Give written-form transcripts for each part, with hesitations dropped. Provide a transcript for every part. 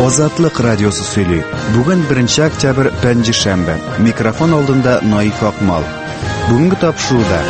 Азатлык радиосы сөйли. Бүген 1 октябрь пәнҗешәмбе. Микрофон алдында Наиф Акмал. Бүгенге тапшыруда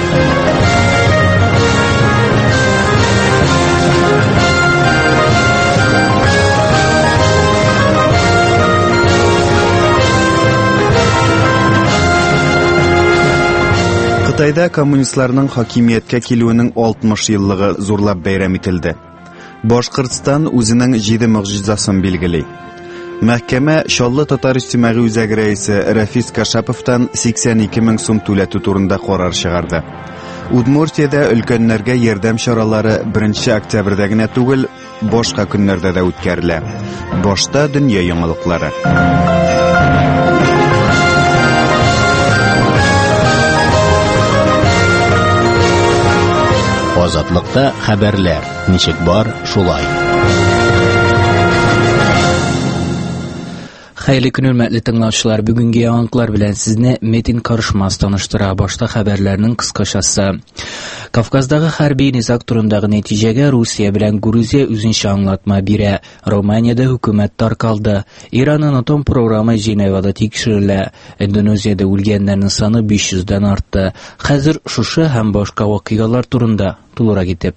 Кытайда коммунистларның хакимияткә килүенең 60 еллыгы зурлап бәйрәм ителде. Башкортстан үзенең 7 мөгъҗизасын билгели. Мәхкәмә Чаллы татар иҗтимагый үзәге рәисе Рафис Кашаповтан 82 мең сум түләтү турында карар чыгарды. Удмуртиядә өлкәннәргә ярдәм чаралары 1 октябрьдә генә түгел, башка көннәрдә дә үткәрелә. Башта дөнья яңалыклары. Азатлыкта хәбәрләр. Ничек бар, шулай. Хәйрле көн, хөрмәтле тыңлаучылар. Бүгенге яңалыклар белән сезне Метин Карышмас таныштыра. Башта хәбәрләрнең кыскачасы. Кавказдагы хәрби низак турындагы нәтиҗәгә Русия белән Грузия үзенчә аңлатма бирә. Романиядә хөкүмәт таркалды. Иранның атом программы Женевада тикшерелә. Индонезиядә үлгәннәрнең саны 500-дән артты. Хәзер шушы һәм башка вакыйгалар турында тулырак итеп.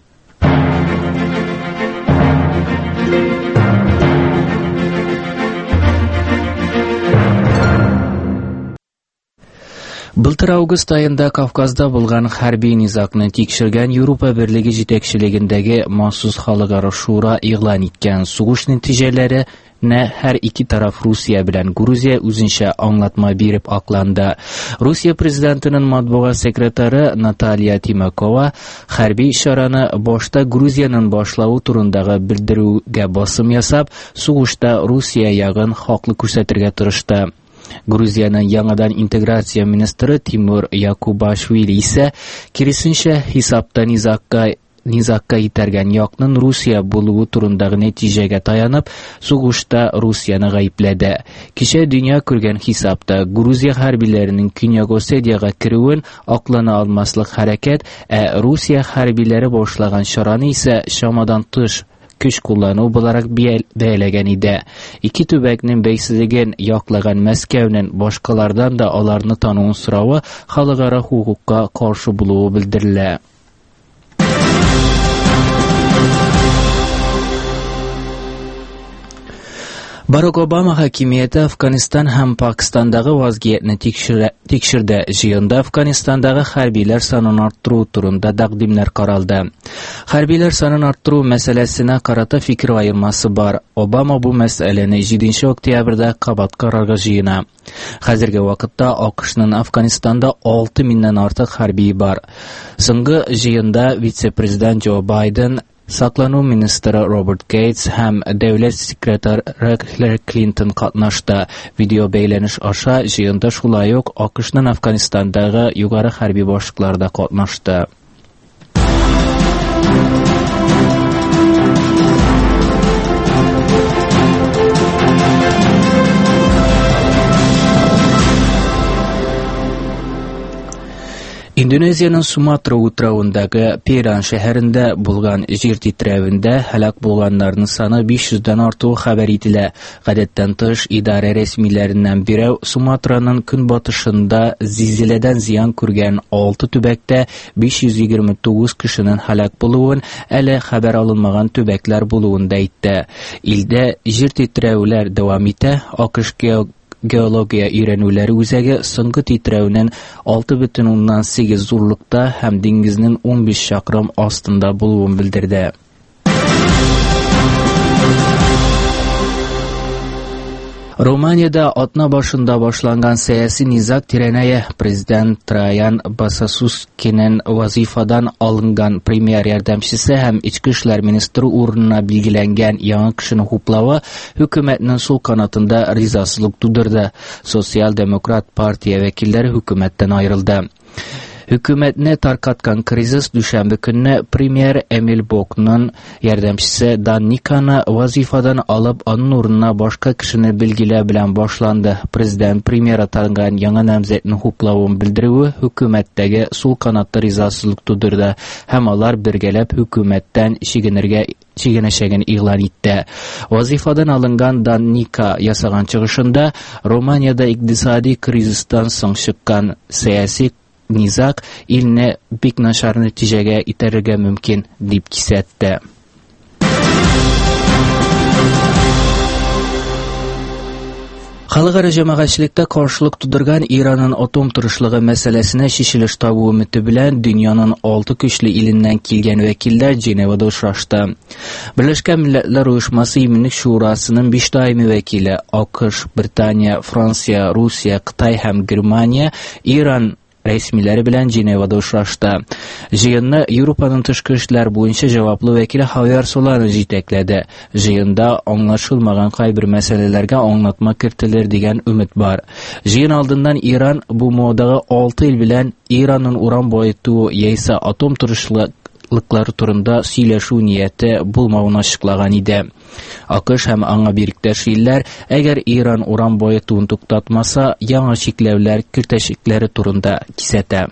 Былтыр август айында Кавказда булган хәрби низакны тикшергән Европа Берлеге җитәкчелегендәге махсус халыкара шура игълан иткән сугыш нәтиҗәләре һәр ике тараф Русия белән Грузия үзенчә аңлатма биреп акланды. Русия президентының матбугат секретары Наталья Тимакова хәрби чараны башта Грузияның башлауы турындагы белдерүгә басым ясап, сугышта Русия ягын хаклы күрсәтергә тырышты. Грузияның яңадан интеграция министры Тимур Якубашвили исә киресенчә хисапта низакка итәргән якның Русия булуы турындагы нәтиҗәгә таянып, сугышта Русияны гаепләде. Кичә дөнья күргән хисапта Грузия хәрбиләренең Көньяк Осетиягә керүен аклана алмаслык хәрәкәт, Русия хәрбиләре башлаган чараны исә шамадан тыш көч куллану буларак бәяләгән иде. Ике төбәкнең бәйсезлеген яклаган Мәскәүнең башкалардан да аларны тануын соравы халыкара хукукка каршы булуы белдерелә. Барак Обама хакимияте Афганистан һәм Пакистандагы вазгиятне тикшерде. Җыенда Афганистандагы хәрбиләр санын арттыру турында тәкъдимнәр каралды. Хәрбиләр санын арттыру мәсьәләсенә карата фикер аермасы бар. Обама бу мәсьәләне 7 октябрьдә кабат карарга җыена. Хәзерге вакытта АКШның Афганистанда 6 меңнән артык хәрби бар. Соңгы җыенда вице-президент Джо Байден, Саклану министры Роберт Гейтс һәм дәүләт секретары Хиллари Клинтон катнашты. Видео бәйләнеш аша җыенда шулай ук АКШның Афганистандагы югары хәрби башлыклары да катнашты. Индонезияның Суматра утравындагы Перан шәһәрендә булган җир титрәвендә һәлак булганнарның саны 500-дән артуы хәбәр ителә. Гадәттән тыш, идарә рәсмиләреннән берәү Суматраның көнбатышында зилзиләдән зыян күргән 6 төбәктә 529 кешенең һәлак булуын, әле хәбәр алынмаган төбәкләр булуын да әйтте. Илдә җир титрәүләр дәвам итә. АКШ геология өйрәнүләре үзәге соңгы титрәүнең 6,8 зурлыкта һәм диңгезнең 15 чакрым астында булуын белдерде. Романиядә атна башында башланган сәяси низак тирәнәя. Президент Траян Басасускинең вазифадан алынган премьер ярдәмчесе һәм ички эшләр министры урынына билгеләнгән яңа кешене хуплавы хөкүмәтнең сул канатында ризасызлык тудырды. Социал-демократ партия вәкилләре хөкүмәттән аерылды. Хөкүмәтне таркаткан кризис дүшәмбе көнне премьер Эмиль Бокның ярдәмчесе Дан Никаны вазифадан алып, аның урынына башка кешене билгеләү белән башланды. Президент премьер атанган яңа намзәтне хуплавын белдерүе хөкүмәттәге сул канатта ризасызлык тудырды һәм алар бергәләп хөкүмәттән чигенергә чигенәчәген игълан итте. Вазифадан алынган Данника ясаган чыгышында Романияда икътисади кризистан соң чыккан сәяси низак илне бик начар нәтиҗәгә итерергә мөмкин дип кисәтте. Халыкара җәмәгатьчелеккә каршылык тудырган Иранның атом тырышлыгы мәсьәләсенә чишелеш табу өмете белән дөньяның 6 көчле иленнән килгән вәкилләр Женевада очрашты. Берләшкән Милләтләр Оешмасы Иминлек шурасының 5 даими вәкиле АКШ, Британия, Франция, Русия, Кытай һәм Германия Иран рәсмиләре белән Женевада очрашты. Җыенны Европаның тышкы эшләр буенча җаваплы вәкиле Хавьер Солана җитәкләде. Җыенда аңлашылмаган кайбер мәсьәләләргә аңлатма кертелер дигән өмет бар. Җыен алдыннан Иран бу модагы 6 ил белән Иранның уран байыту яисә атом тырышлыклары турында сөйләшү нияте булмавын ачыклаган иде. АКШ һәм аңа бириктәш илләр әгәр Иран уран байытуын туктатмаса, яңа чикләүләр кертәчәкләре турында кисәтә.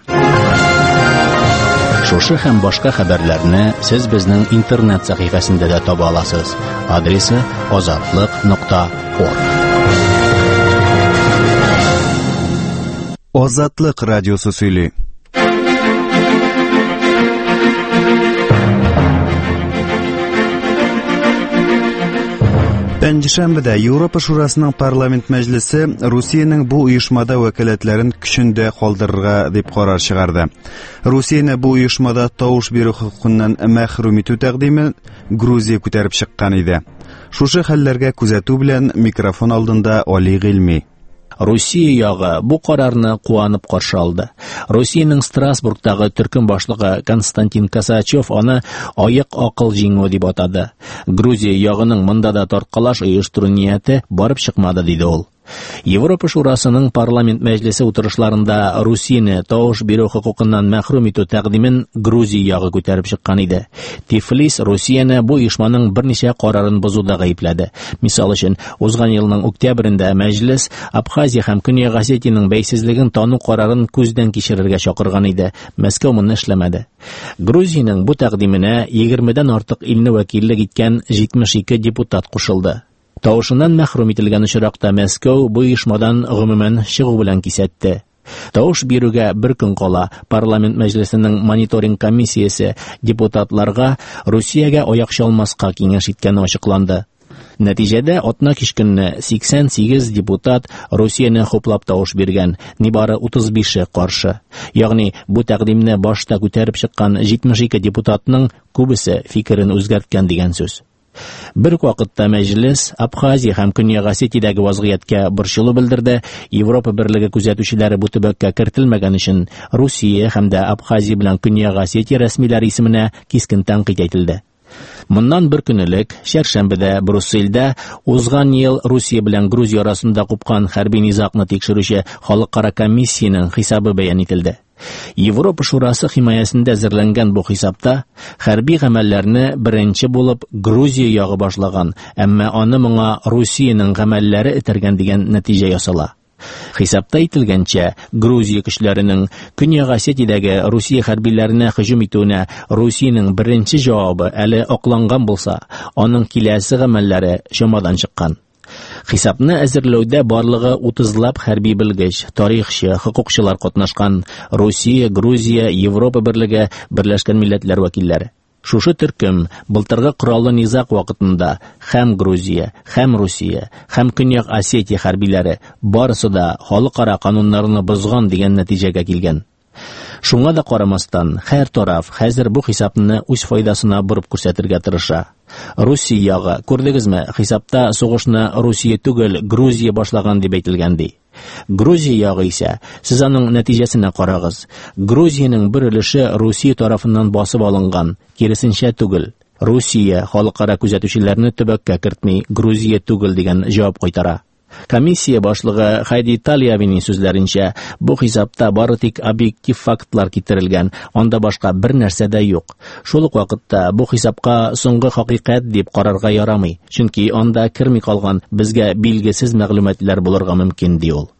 Шушы һәм башка хәбәрләрне сез безнең интернет сәхифәсендә дә таба аласыз. Адресы ozatliq.org. Ozatliq радиосы сөйли. Пәнҗешәмбедә Европа шурасының парламент мәҗлесе Русиянең бу оешмада вәкаләтләрен көчендә калдырырга дип карар чыгарды. Русияне бу оешмада тавыш бирү хукукыннан мәхрүм итү тәкъдимен Грузия күтәреп чыккан иде. Шушы хәлләргә күзәтү белән микрофон алдында Али Гыйльми. Русия ягы бу карарны куанып каршы алды. Русиянең Страсбургтагы төркем башлыгы Константин Косачев аны аяк акыл җиңү дип атады. Грузия ягының монда да тарткалаш оештыру нияте барып чыкмады диде ул. Европа шурасының парламент мәҗлесе утырышларында Русияне тавыш бирү хукукыннан мәхрүм итү тәкъдимен Грузия ягы күтәреп чыккан иде. Тифлис Русияне бу оешманың берничә карарын бозуда гаепләде. Мисал өчен, узган елның октябрендә мәҗлес Абхазия һәм Көньяк Осетиянең бәйсезлеген тану карарын күздән кичерергә чакырган иде. Мәскәү моны эшләмәде. Грузиянең бу тәкъдименә 20дән артык илне вәкиллек иткән 72 депутат кушылды. Тавышыннан мәхрүм ителгән очракта Мәскәү бу оешмадан гомумән чыгу белән кисәтте. Тавыш бирүгә бер көн кала парламент мәҗлесенең мониторинг комиссиясе депутатларга Русиягә аяк чалмаска киңәш иткәне ачыкланды. Нәтиҗәдә атна кичкенне 88 депутат Русияне хуплап тавыш биргән, нибары 35-е каршы. Ягъни бу тәкъдимне башта күтәреп чыккан 72 депутатның күбесе фикерен үзгәрткән дигән сүз. Бер вакытта мәҗлес Абхазия һәм Көньяк Осетиядәге вазгыятькә борчылу белдерде. Европа берлеге күзәтүчеләре бу төбәккә кертелмәгән өчен Русия һәм дә Абхазия белән Көньяк Осетия рәсмиләре исеменә кискен тәнкыйть ителде. Моннан бер көн элек, Шәршәмбедә Брюссельдә узган ел Русия белән Грузия арасында купкан хәрби низакны тикшерүче халыкара комиссияның хисабы бәян ителде. Европа шурасы химаясендә әзерләнгән бу хисапта хәрби гамәлләрне беренче булып Грузия ягы башлаган, әмма аны моңа Русиянең гамәлләре этәргән дигән нәтиҗә ясала. Хисапта ителгәнчә, Грузия көчләренең Көньяк Осетиядәге Русия хәрбиләренә һөҗүм итүенә Русиянең беренче җавабы әле акланган булса, аның киләсе гамәлләре чамадан чыккан. Хисапны әзерләүдә барлыгы 30лап хәрби белгеч, тарихчы, хукукчылар катнашкан. Русия, Грузия, Европа берлеге, Берләшкән Милләтләр вәкилләре. Шушы төркем былтыргы кораллы низак вакытында һәм Грузия, һәм Русия, һәм Көньяк Осетия хәрбиләре барысы да халыкара кануннарны бозган дигән нәтиҗәгә килгән. Шуңа да карамастан, һәр тараф хәзер бу хисапны үз файдасына борып күрсәтергә тырыша. Русия ягы, күрдегезме, хисапта сугышны Русия түгел, Грузия башлаган дип әйтелгән ди. Грузия ягы исә, сез аның нәтиҗәсенә карагыз. Грузиянең бер өлеше Русия тарафыннан басып алынган, киресенчә түгел. Русия халыкара күзәтүчеләрне төбәккә кертми, Грузия түгел дигән җавап кайтара. Комиссия башлыгы Хайди Талиявиның сүзләренчә, бу хисапта бары тик объектив фактлар китерелгән, анда башка бер нәрсә дә юк. Шул ук вакытта бу хисапка соңгы хакыйкать дип карарга ярамый, чөнки анда керми калган безгә билгесез мәгълүматлар булырга мөмкин ди ул.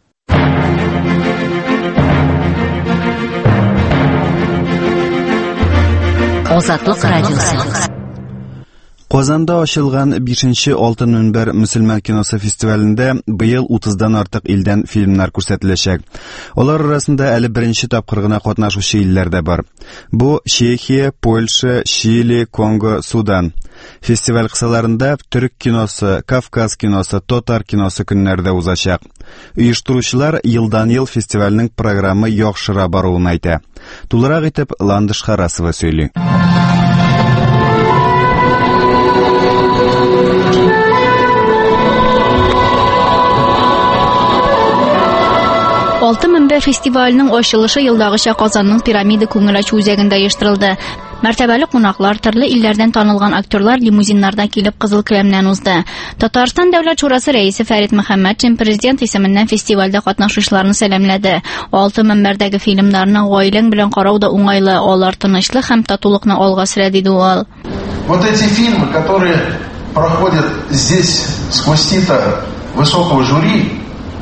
Озатлык радиосы. Qozonda ochilgan 5-chi Oltin minbar musulmon kinosi festivalida bыел 30dan ortiq ildan filmlar ko'rsatilacak. Ular orasida hali birinchi topqirgina qatnashuvchi illarda bor. Bu Chexiya, Polsha, Chili, Kongo, Sudan. Festival qissalarında Türk kinosi, Kafkaz kinosi, Totar kinosi kunlarda uzashaq. Uyushtiruvchilar yildan-yil festivalning programmi yaxshira boruini aytadi. To'liq etib Landish Xarasova söyleydi. Oltin minbar festivalining ochilishi yildagıcha Qozonning Piramida ko'ngiloch o'zagida uyushtirildi. Mərtəbəli qonaqlar, turli illərdən tanılğan aktyorlar limuzinlarda kelib qızıl kiləmdən uzdi. Tataristan Dövlət Şurası rəisi Fərid Məhəmmədçin prezident isemindən festivalda qatnaşıcılarını sələmlədi. Oltin minbardagi filmlarni oilang bilan qarau da o'ng'ayli, ular tinchlik ham tatuluqni olg'a suradi dedi u. Вот эти фильмы, которые проходят здесь сквозь сито высокого жюри,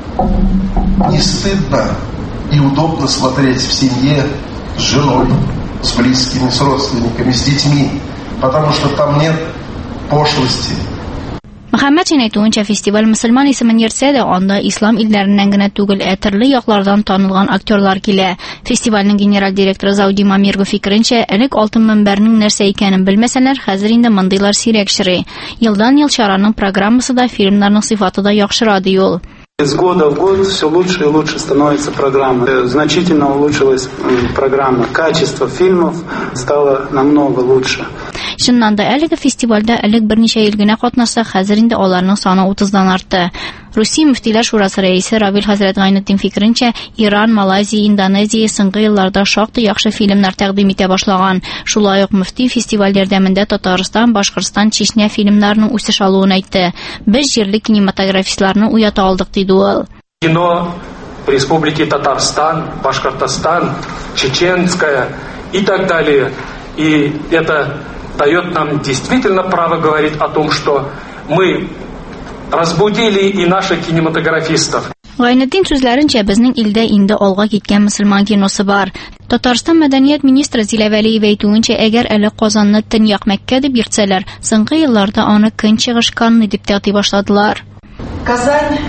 не стыдно и удобно смотреть в семье с женой, с близкими, с родственниками, с детьми, потому что там нет пошлости. Məhəmmədçin aytdıqca festival Müslüman ismini yersə onda İslam illerindən gənə түгел, turli yoqlardan tanılğan aktyorlar kilə. Festivalning general direktoru Zavdi Mamirgo fikrincə, ilk Oltin minbarning нәрсә икәнен белмәсәләр, хәзер инде мондыйлар сирәк чирый. Елдан-ел чараның программасы да, фильмнарның сыйфаты да яхшырады ул. Из года в год все лучше и лучше становится программа. Значительно улучшилась программа. Качество фильмов стало намного лучше. Шуннан да әлеге фестивальдә элек берничә ел генә катнашса, хәзер инде аларның саны 30дан артты. Русия мөфтиләр шурасы рәисе Равил хәзрәт Гайнетдин фикеренчә, Иран, Малайзия, Индонезия соңгы елларда шактый яхшы фильмнар тәкъдим итә башлаган. Шулай ук мөфти фестиваль ярдәмендә Татарстан, Башкортстан, Чечня фильмнарының үсеш алуын әйтте. Без җирле кинематографистларны уята алдык диде ул. Кино Республики Татарстан, Башкортостан, Чеченская и так далее. И это дает нам действительно право говорить о том, что мы разбудили и наших кинематографистов. Гайнетдин сүзләренчә, безнең илдә инде алга киткән мөселман киносы бар. Татарстан мәдәният министры Зилә Вәлиева әйтүенчә, әгәр әле Казанны Төньяк Мәккә дип йөртсәләр, соңгы елларда аны Көнчыгыш Канны дип тәкъдим башладылар. Казань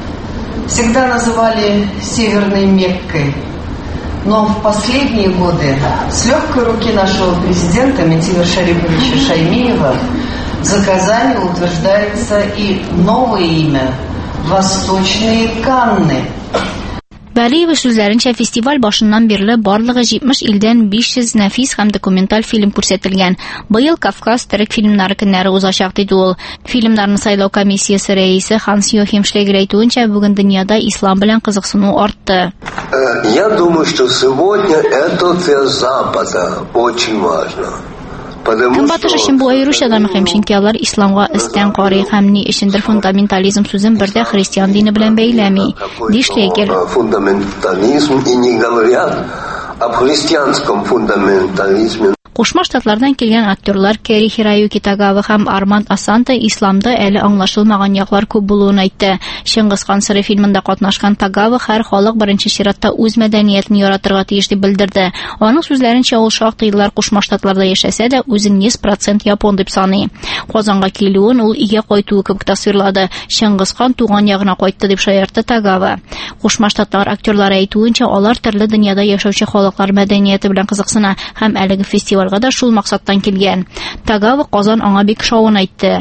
всегда называли Северной Меккой. Но в последние годы с легкой руки нашего президента Ментимира Шариповича Шаймиева за Казанью утверждается и новое имя – Восточные Канны. Вәлиева сүзләренчә, фестиваль башыннан бирле барлыгы 70 илдән 500 нәфис һәм документаль фильм күрсәтелгән. Быел Кавказ төрек фильмнары көннәре узачак диде ул. Фильмнарны сайлау комиссиясе рәисе Ханс-Йохим Шлегер әйтүенчә, бүген дөньяда ислам белән кызыксыну артты. Я думаю, что сегодня это для Запада очень важно. Көнбатыш өчен бу аеруча мөһим, чөнки алар исламга истән карый һәм ни өчендер фундаментализм сүзен бердә христиан дине белән бәйләми. Дишлегер. Фундаментализм и не говорят об христианском фундаментализме. Кушма Штатлардан килгән актерлар Кери Хироюки Тагава һәм Арманд Асанте исламда әле аңлашылмаган яклар күп булуын әйтте. Чыңгыз хан сыры фильмында катнашкан Тагава һәр халык беренче чиратта үз мәдәниятен яратырга тиеш дип белдерде. Аның сүзләренчә, ул шактый еллар Кушма Штатларда яшәсә дә, үзен 100% япон дип саный. Казанга килүен ул өйгә кайтуы кебек тасвирлады. Чыңгыз хан туган ягына кайтты дип шаяртты Тагава. Кушма Штатлар актерлары әйтүенчә, алар төрле дөньяда яшәүче халыклар мәдәнияте белән кызыксына һәм әлеге фестиваль да шул максаттан килгән. Тагава Казан аңа бик шавын әйтте.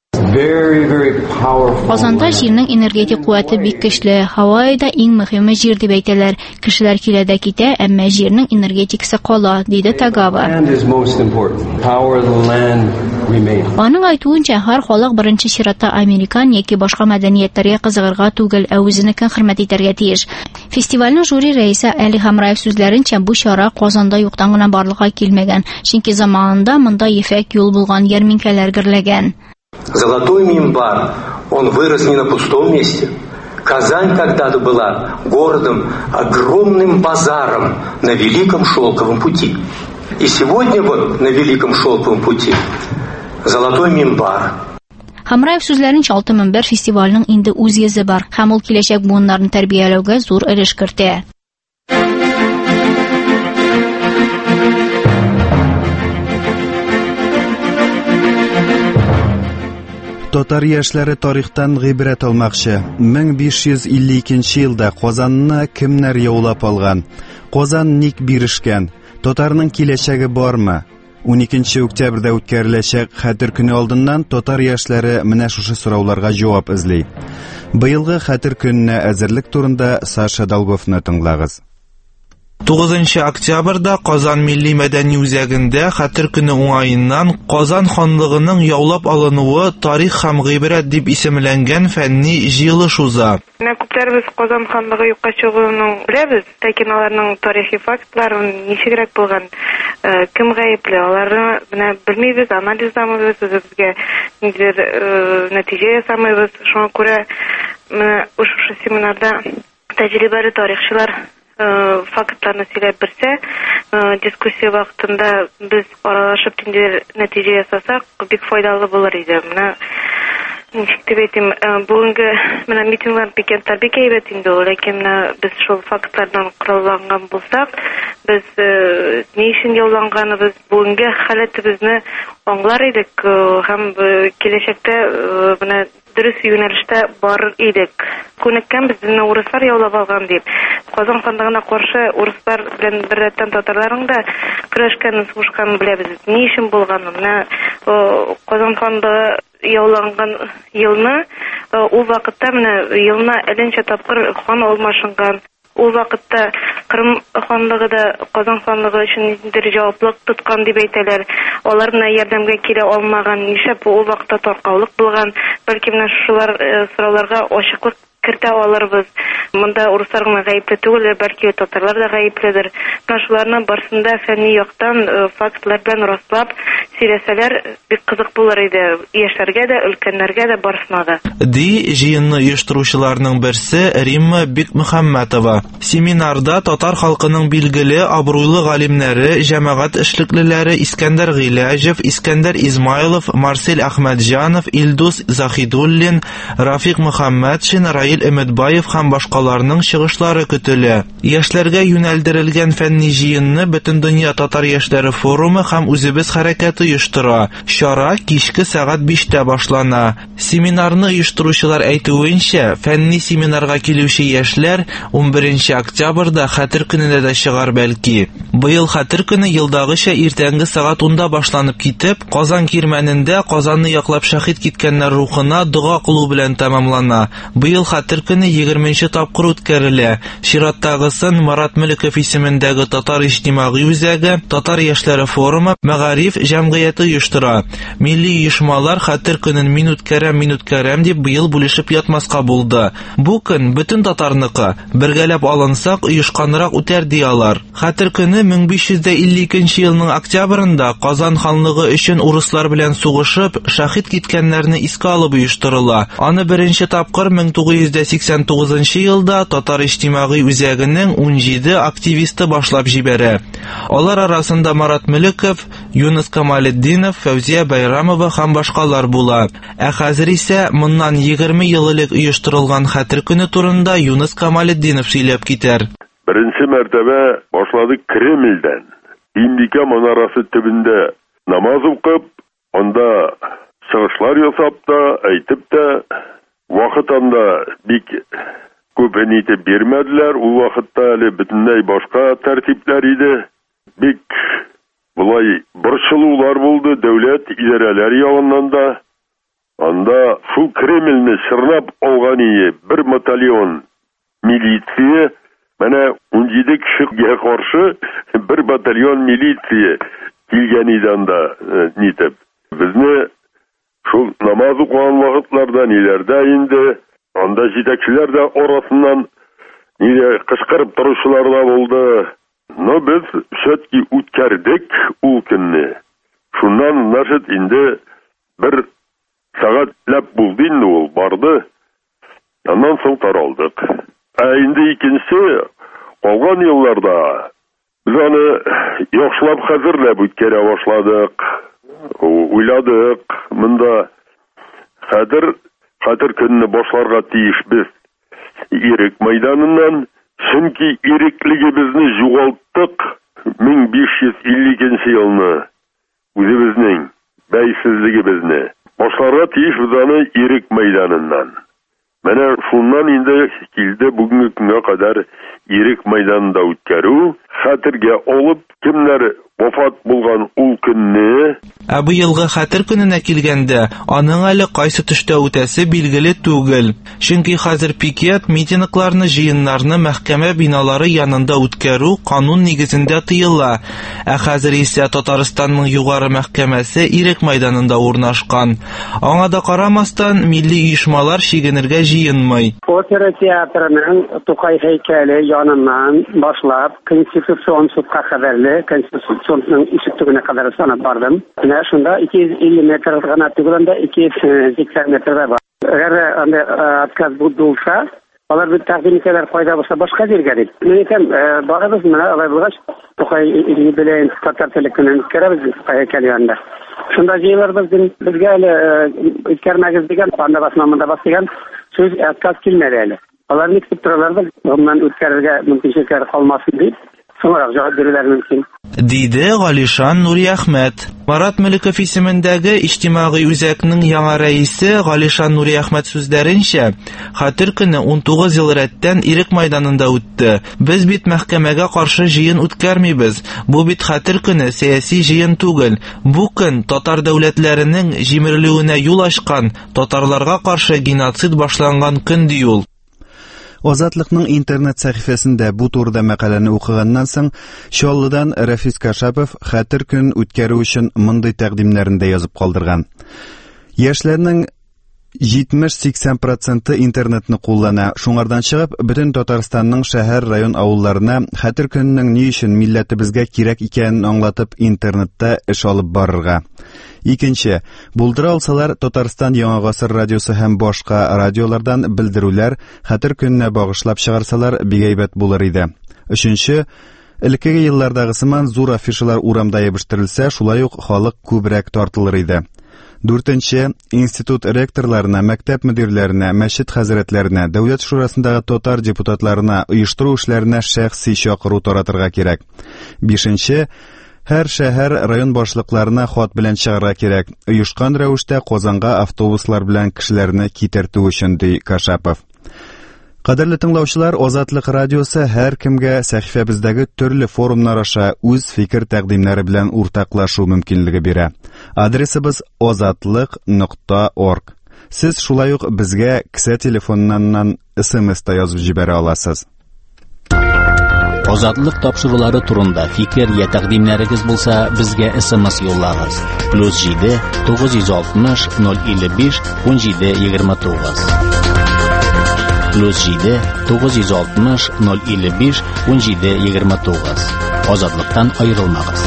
Казанда җирнең энергетик куәте бик көчле. Хавайда иң мөһиме җир дип әйтәләр. Кешеләр килә дә китә, әмма җирнең энергетикасы кала, диде Тагава. Аның әйтүенчә, һәр халык беренче чиратта американ яки башка мәдәниятләргә кызыгырга түгел, ә үзенекен хөрмәт итәргә тиеш. Фестивальнең жюри рәисе Әли Хамраев сүзләренчә, бу чара Казанда юктан гына барлыкка килмәгән, чөнки заманында монда ефәк юл булган ярминкәләр гөрләгән. Золотой минбар, он вырос не на пустом месте. Казань когда-то была городом, огромным базаром на Великом Шелковом пути. И сегодня вот на Великом Шелковом пути Золотой минбар. Хамраев сүзләренчә, Алтын минбар фестиваленең инде үз йөзе бар, һәм ул киләчәк буыннарны тәрбияләүгә зур өлеш кертә. Татар яшьләре тарихтан гыйбрәт алмакчы. 1552 елда Казанны кемнәр яулап алган? Казан ник бирешкән? Татарның киләчәге бармы? 12 октябрьдә үткәреләчәк Хәтер көне алдыннан татар яшьләре менә шушы сорауларга җавап эзли. Быелгы Хәтер көненә әзерлек турында Саша Долговны тыңлагыз. 9 октябрьдә Казан милли мәдәни үзәгендә Хәтер көне уңаеннан Казан ханлыгының яулап алынуы тарих һәм гыйбрәт дип исемләнгән фәнни җыелыш уза. Күпләребез Казан ханлыгы юкка чыгуын беләбез, ләкин аларның тарихи фактларын ничегрәк булган, кем гаепле, аларны менә белмибез, анализламыйбыз, үзебезгә ниндидер нәтиҗә ясамыйбыз. Шуңа күрә менә ошо семинарда тәҗрибәле тарихчылар фактларны сөйләп берсә, дискуссия вакытында без аралашып ниндидер нәтиҗә ясасак, бик файдалы булыр иде. Менә ничек дип әйтим, бүгенге менә митинглар, пикетлар бик әйбәт инде, ләкин без шул фактлардан коралланган булсак, без ни өчен яуланганыбыз, бүгенге халәтебезне аңлар идек һәм киләчәктә менә дөрес юнәлештә бар идек. Күнеккән безне урыслар яулап алган дип. Казан ханлыгына каршы урыслар белән бер рәттән татарларның да көрәшкәнен, сугышканын беләбез. Ни өчен булганын, менә Казан ханлыгы яуланган елны, ул вакытта менә елна әлләнчә тапкыр хан алмашынган. Ул вакытта Кырым ханлыгы да Казан ханлыгы өчен ниндидер җаваплык тоткан дип әйтәләр. Алар менә ярдәмгә килә алмаган, нишләп ул вакытта таркаулык булган? Бәлки менә шулар сорауларга ачыклык кертә алырбыз. Монда урыслар гына гаепле түгел, бәлки татарлар да гаепледер. Шуларның барысында фәнни яктан фактлар белән раслап сөйләсәләр, бик кызык булыр иде. Яшьләргә дә, өлкәннәргә дә, барысына да. Ди җыенны оештыручыларның берсе Римма Бикмөхәммәтова. Семинарда татар халкының билгеле абруйлы галимнәре, җәмәгать эшлеклеләре Искәндәр Гыйләҗев, Искәндәр Измайлов, Марсель Әхмәтҗанов, Илдус Захидуллин, Рафик Мөхәммәтшин, Раил Әмәтбаев һәм башкаларның чыгышлары көтелә. Яшьләргә юнәлдерелгән фәнни җыенны Бөтендөнья татар яшьләре форумы һәм үзебез хәрәкәте оештыра. Чара кичке сәгать 5-тә башлана. Семинарны оештыручылар әйтүенчә, фәнни семинарга килүче яшьләр 11 октябрьдә Хәтер көненә дә чыгар бәлки. Быел Хәтер көне елдагыча иртәнге сәгать 10-да башланып китеп, Казан кирмәнендә Казанны яклап шәһид киткәннәр рухына дуга кылу белән тәмамлана. Быел Хәтер көне 20-нче тапкыр үткәрелә. Чираттагысын Марат Мөлеков исемендәге Татар иҗтимагый үзәге, Татар яшьләре форумы, Мәгариф җәмгыяте оештыра. Милли оешмалар Хәтер көнен мин үткәрәм дип быел бүлешеп ятмаска булды. Бу көн бөтен татарныкы, бергәләп алынсак оешканрак үтәр ди алар. Хәтер көне 1552 елның октябрендә Казан ханлыгы өчен урыслар белән сугышып, шәһид киткәннәрне искә алып оештырыла. Аны беренче тапкыр 1989 елда Татар иҗтимагый үзәгенең 17 активисты башлап җибәрә. Алар арасында Марат Мөлеков, Юнус Камалетдинов, Фәүзия Байрамова һәм башкалар була. Ә хәзер исә моннан 20 ел элек оештырылган Хәтер көне турында Юнус Камалетдинов сөйләп китәр. Беренче мәртәбә башладык Кремльдән. Имдика манарасы төбендә намаз укып, анда чыгышлар ясап та, әйтеп тә, вакытында бик күп нитеп бирмәделәр. Ул вакытта әле бөтенләй башка тәртипләр иде. Бик булай борчылулар булды дәүләт идарәләре ягыннан да. Анда шул Кремльне чорнап алган иде бер батальон милиция. Менә 17 кешегә каршы бер батальон милиция килгән иде анда нитеп. Безне шул намаз укыган вакытларда ниләрдә инде, анда җитәкчеләр дә арасыннан ниләр кычкырып торучылар да булды. Но без шәтки үткәрдек ул көнне. Шуннан нәрсәт инде бер сәгать ләп булды инде ул барды. Аннан соң таралдык. Инде икенче калган елларда без аны яхшылап хәзерләп үткәрә башладык. Уйладык, монда Хәтер көнне башларга тиешбез. Ирек мәйданыннан, чөнки иреклегебезне югалттык 1552 елны. Үзебезнең бәйсезлегебезне. Башларга тиеш без аны Ирек мәйданыннан. Менә шуннан инде килде бүгенге көнгә кадәр Ирек мәйданында үткәрү, хәтергә алып, кемнәр вафат булган ул көнне. Ә бу елгы хәтер көненә килгәндә, аның әле кайсы төштә үтәсе билгеле түгел. Чөнки хәзер пикет, митингларны, җыеннарны мәхкәмә биналары янында үткәрү канун нигезендә тыела. Ә хәзер исә Татарстанның югары мәхкәмәсе Ирек мәйданында урнашкан. Аңа да карамастан, милли оешмалар чигенергә җыенмый. Опера театрының Тукай һәйкәле яныннан башлап, Конституцион судка хәбәрле, Конституционның ишек төбенә кадәр санап бардым. Менә шунда 250 метр гына түгелендә 280 метрда бар. Әгәр анда отказ булса, алар бит тәкъдим итәләр кайда булса башка җиргә дип. Мин әйтәм, барабыз менә алай булгач, Тукай юбилейн татар теле көнен үткәрәбез һәйкәл янында. Шунда җыелырбыз, безгә әле үткәрмәгез дигән, анда басмамында бас дигән сүз отказ килмәде әле. Алар ник дип торалар, моннан үткәрергә мөмкинлекләр калмасын дип. Соңрак җавап бирүләр мөмкин. Диде Галишан Нуриәхмәт. Марат Мөлеков исемендәге иҗтимагый үзәкнең яңа рәисе Галишан Нуриәхмәт сүзләренчә, хәтер көне 19 ел рәттән Ирек мәйданында үтте. Без бит мәхкәмәгә каршы җыен үткәрмибез. Бу бит хәтер көне сәяси җыен түгел. Бу көн татар дәүләтләренең җимерелүенә юл ачкан, татарларга каршы геноцид башланган көн ди ул. Азатлыкның интернет сәхифәсендә бу турыда мәкаләне укыганнан соң, Чаллыдан Рафис Кашапов хәтер көн үткәрү өчен мондый тәкъдимнәрен дә язып калдырган. Яшьләрнең 70-80% интернетны куллана. Шуңардан чыгып, бөтен Татарстанның шәһәр, район авылларына хәтер көннең ни өчен милләтебезгә кирәк икәнен аңлатып интернетта эш алып барырга. Икенче, булдыра алсалар Татарстан Яңа гасыр радиосы һәм башка радиолардан белдерүләр хәтер көненә багышлап чыгарсалар бик әйбәт булыр иде. Өченче, элеккеге еллардагы сыман зур афишалар урамда ябыштырылса, шулай ук халык күбрәк тартылыр иде. Дүртенче, институт ректорларына, мәктәп мөдирләренә, мәчет хәзрәтләренә, дәүләт шурасындагы татар депутатларына оештыру эшләренә шәхси чакыру таратырга кирәк. Бишенче, һәр шәһәр, район башлыкларына хат белән чыгарга кирәк. Оешкан рәвештә Казанга автобуслар белән кешеләрне китертү өчен ди Кашапов. Кадерле тыңлаучылар, Азатлык радиосы һәр кемгә сәхифәбездәге төрле форумнар аша үз фикер тәкъдимнәре белән уртаклашу мөмкинлеге бирә. Адресыбыз azatlyk.org. Сез шулай ук безгә кесә телефоннан SMS-та язып җибәрә аласыз. Азатлык тапшырулары турында фикер я тәкъдимнәрегез булса, безгә SMS юллагыз. +7 960 055 1729. +7 960 055 1729. Азатлыктан аерылмагыз.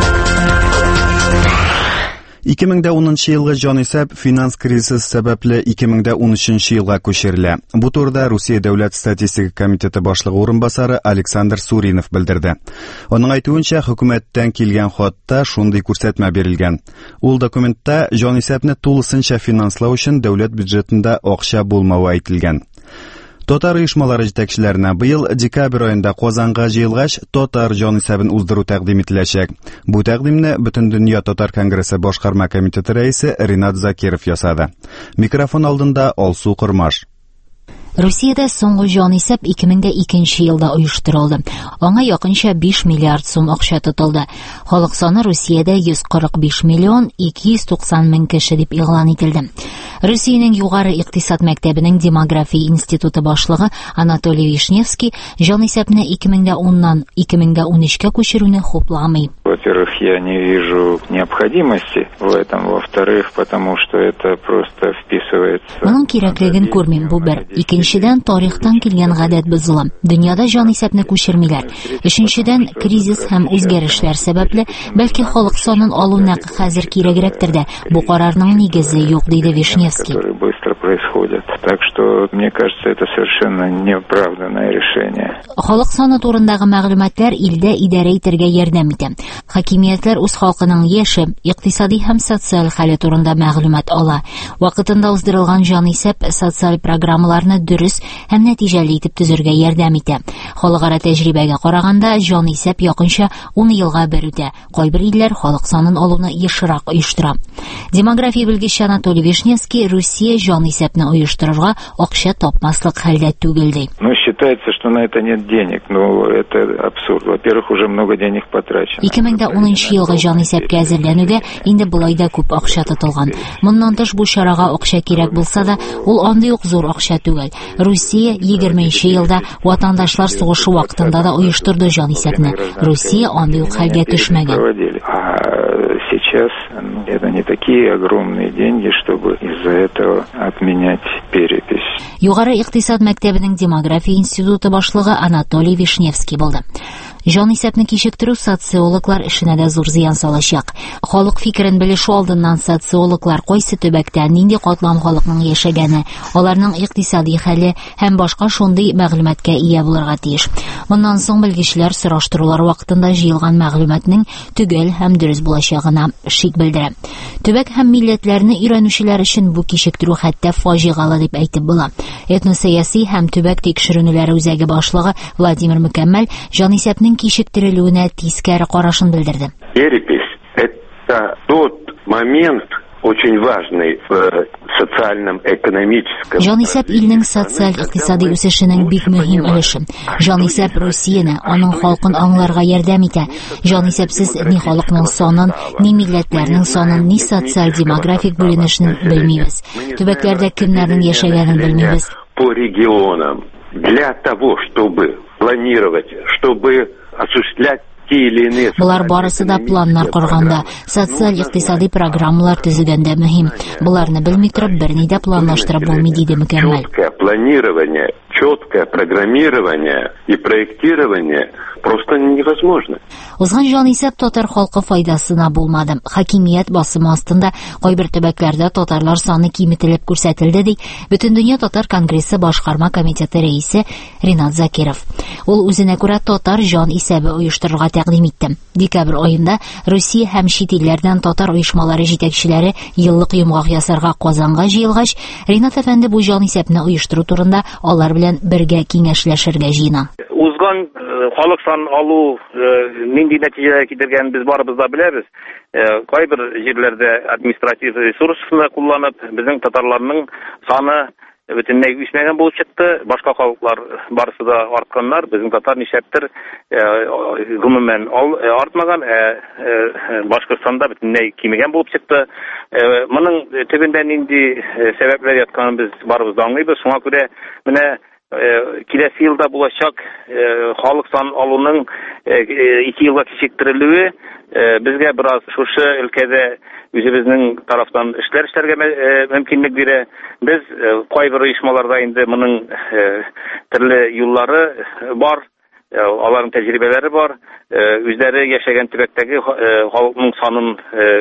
2010 елгы җанисәп финанс кризисы сәбәпле 2013 елга күчерелә. Бу турыда Русия дәүләт статистика комитеты башлыгы урынбасары Александр Суринов белдерде. Аның әйтүенчә, хөкүмәттән килгән хатта шундый күрсәтмә бирелгән. Ул документта җанисәпне тулысынча финанслау өчен дәүләт бюджетында акча булмавы әйтелгән. Татар оешмалары җитәкчеләренә быел декабрь аенда Казанга җыелгач татар җанисәбен уздыру тәкъдим ителәчәк. Бу тәкъдимне Бөтендөнья татар конгрессы башкарма комитеты рәисе Ринат Закиров ясады. Микрофон алдында Алсу Кырмаш. Русиядә соңгы җанисәп 2002 елда оештырылды. Аңа якынча 5 миллиард сум акча тотылды. Халык саны Русиядә 145 миллион 290 мең кеше дип игълан ителде. Русиянең югары икътисад мәктәбенең демография институты башлыгы Анатолий Вишневский җанисәпне 2010ннан 2013 күчерүне хупламый. Во-первых, я не вижу необходимости в этом. Во-вторых, потому что это просто вписывается... Моның кирәклеген күрмим, бу бер. Икенчедән, тарихтан килгән гадәт бозыла. Дөньяда җанисәпне күчермиләр. Өченчедән, кризис һәм үзгәрешләр сәбәпле, бәлки халык санын алу нәкъ хәзер кирәгрәктер дә. Бу карарның нигезе юк, диде Вишневский. Быстро происходит. Так что то, мне кажется, это совершенно неоправданное решение. Халык саны турындагы мәгълүматлар илдә идарә итәргә ярдәм итә. Хакимиятләр үз халкының яше, икътисади һәм социаль хәле турында мәгълүмат ала. Вакытында уздырылган җанисәп социаль программаларны дөрес һәм нәтиҗәле итеп төзергә ярдәм итә. Халыкара тәҗрибәгә караганда җанисәп якынча 10 елга бер үтә. Кайбер илләр халык санын алуны ешрак оештыра. Демография белгече Анатолий Вишневский Россия җанисәпне оештырырга акча тапмаслык хәлдә түгел ди. Считается, что на это нет денег. Ну, это абсурд. Во-первых, уже много денег потрачено. 2010 елгы җанисәпкә әзерләнүгә инде булай да күп акча тотылган. Моннан тыш бу чарага акча кирәк булса да, ул андый ук зур акча түгел. Россия 20 елда ватандашлар сугышы вакытында да оештырды җанисәпне. Россия андый ук хәлгә төшмәгән. Сейчас это не такие огромные деньги, чтобы из-за этого отменять перепись. Югары икътисад мәктәбенең демография институты башлыгы Анатолий Вишневский булды. Җанисәпне кичектерү социологлар эшенә дә зур зыян салачак. Халык фикерен белешү алдыннан социологлар кайсы төбәктә нинди катлам халыкның яшәгәне, аларның икътисади хәле һәм башка шундый мәгълүматка ия булырга тиеш. Моннан соң белгечләр сораштырулар вакытында җыелган мәгълүматның төгәл һәм дөрес булачагына шик белдерә. Төбәк һәм милләтләрне өйрәнүчеләр өчен бу кичектерү хәтта фаҗигале дип әйтеп була. Этносәяси һәм төбәк тикшеренүләре үзәге башлыгы Владимир Мөкәммәл җанисәпнең кичектерелүенә тискәре карашын белдерде. Перепись – это тот момент очень важный в социальном экономическом. Җанисәп илнең социаль-икътисади үсешенең бик мөһим өлеше. Җанисәп Россияны, аның халкын аңларга ярдәм итә. Җанисәпсез ни халыкның санын, ни милләтләрнең санын, ни социаль-демографик бүленешне белмибез. Төбәкләрдә кемнәрнең яшәгәнен белмибез. По регионам для того, чтобы планировать, чтобы осуществлять Булар барысы да планнар корганда, социаль-икътисади программалар төзегәндә мөһим. Буларны белми торып берни дә планлаштырып булмый диде Мөкәммәл. Четкое программирование и проектирование просто невозможно. Узган җанисәп татар халкы файдасына булмады. Хакимият басымы астында кайбер төбәкләрдә татарлар саны киметелеп күрсәтелде ди Бөтендөнья татар конгрессы башкарма комитеты рәисе Ринат Закиров. Ул үзенә күрә татар җан исәбе оештырырга тәкъдим итте. Декабрь аенда Россия һәм чит илләрдән татар оешмалары җитәкчеләре еллык йомгак ясарга Казанга җыелгач, Ринат әфәнде бу җанисәпне оештыру турында алар белән бергә киңәшләшергә җыена. Узган халык сан алу нинди нәтиҗәләргә китергәнен без барыбыз да беләбез. Кайбер җирләрдә административ ресурсны кулланып, безнең татарларның саны бөтенләй үсмәгән булып чыкты. Башка халыклар барысы да артканнар. Безнең татар нишәптер гомумән артмаган, Башкортстанда бөтенләй кимегән булып чыкты. Моның төбендә нинди сәбәпләр ятканын без барыбыз да аңлыйбыз. Шуңа күрә менә киләсе елда булачак халык сан алуның 2 елга кичектерелүе безгә бераз шушы өлкәдә үзебезнең тарафтан эшләргә мөмкинлек бирә. Без кайбер оешмаларда инде моның төрле юллары бар, аларның тәҗрибәләре бар. Үзләре яшәгән төбәктәге халыкның санын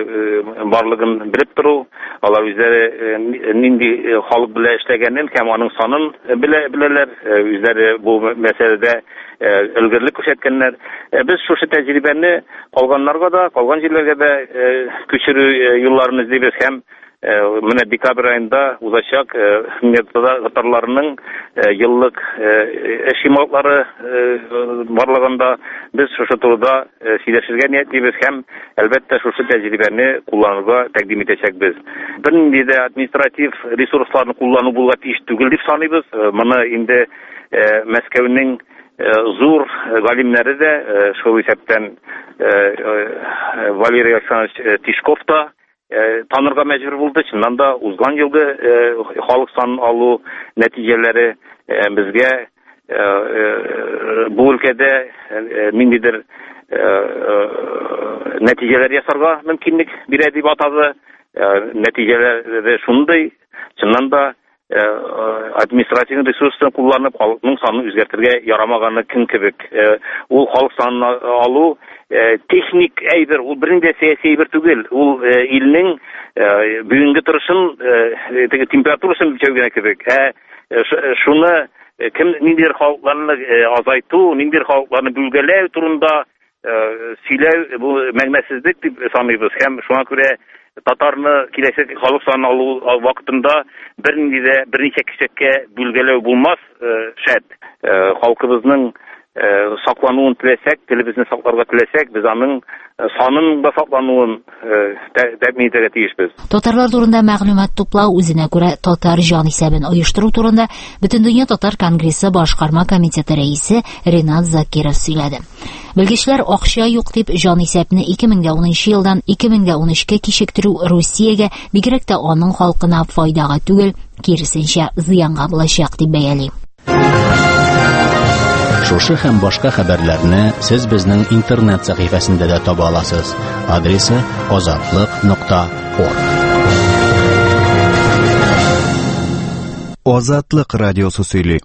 барлыгын белеп тору, алар үзләре нинди халык белән эшләгәнен һәм аның санын беләләр. Үзләре бу мәсьәләдә өлгерлек күрсәткәннәр. Без шушы тәҗрибәне калганнарга да, калган җирләргә дә күчерү юлларын эзлибез һәм менә декабрь аенда узачак татарларның еллык эшиматлары барлыгында без шушы турыда сөйләшергә ниятлибез һәм әлбәттә шушы тәҗрибәне кулланырга тәкъдим итәчәкбез. Бернинди дә административ ресурсларны куллану булга тиеш түгел дип саныйбыз. Моны инде Мәскәүнең зур галимнәре дә шул исәптән Валерий Александрович Тишков та танырга мәҗбүр булды. Чыннан да узган елгы халык сан алу нәтиҗәләре безгә бу өлкәдә ниндидер нәтиҗәләр ясарга мөмкинлек бирә дип атады. Нәтиҗәләре шундый. Чыннан да административ ресурстан кулланып халыкның санын үзгәртергә ярамаганы ким кебек. Ул халык санын алу техник әйбер, ул бернинди сәяси әйбер түгел. Ул илнең бүгенге торышын, температурасын үлчәүгә кебек. Шуны кем ниндидер халыкларны азайту, ниндидер халыкларны бүлгәләү турында сөйләү бу мәгънәсезлек дип саныйбыз. Һәм шуңа күрә татарны киләчәк халык санын алу вакытында берничә кичәккә бүлгәләү булмас шәт. Халкыбызның саклануын теләсәк, телебезне сакларга теләсәк, без аның санын да саклануын тәэмин итәргә тиешбез. Татарлар турында мәгълүмат туплау үзенә күрә татар җан исәбен оештыру турында Бөтендөнья татар конгрессы башкарма комитеты рәисе Ринат Закиров сөйләде. Белгечләр акча юк дип җан исәпне 2010 елдан 2013 кичектерү Русиягә, бигрәк тә аның халкына файдага түгел, киресенчә зыянга булачак дип бәяли. Шушы һәм башка хәбәрләрне сез безнең интернет сәхифәсендә дә таба аласыз. Адресы azatlyk.org. Азатлык радиосы сөйли.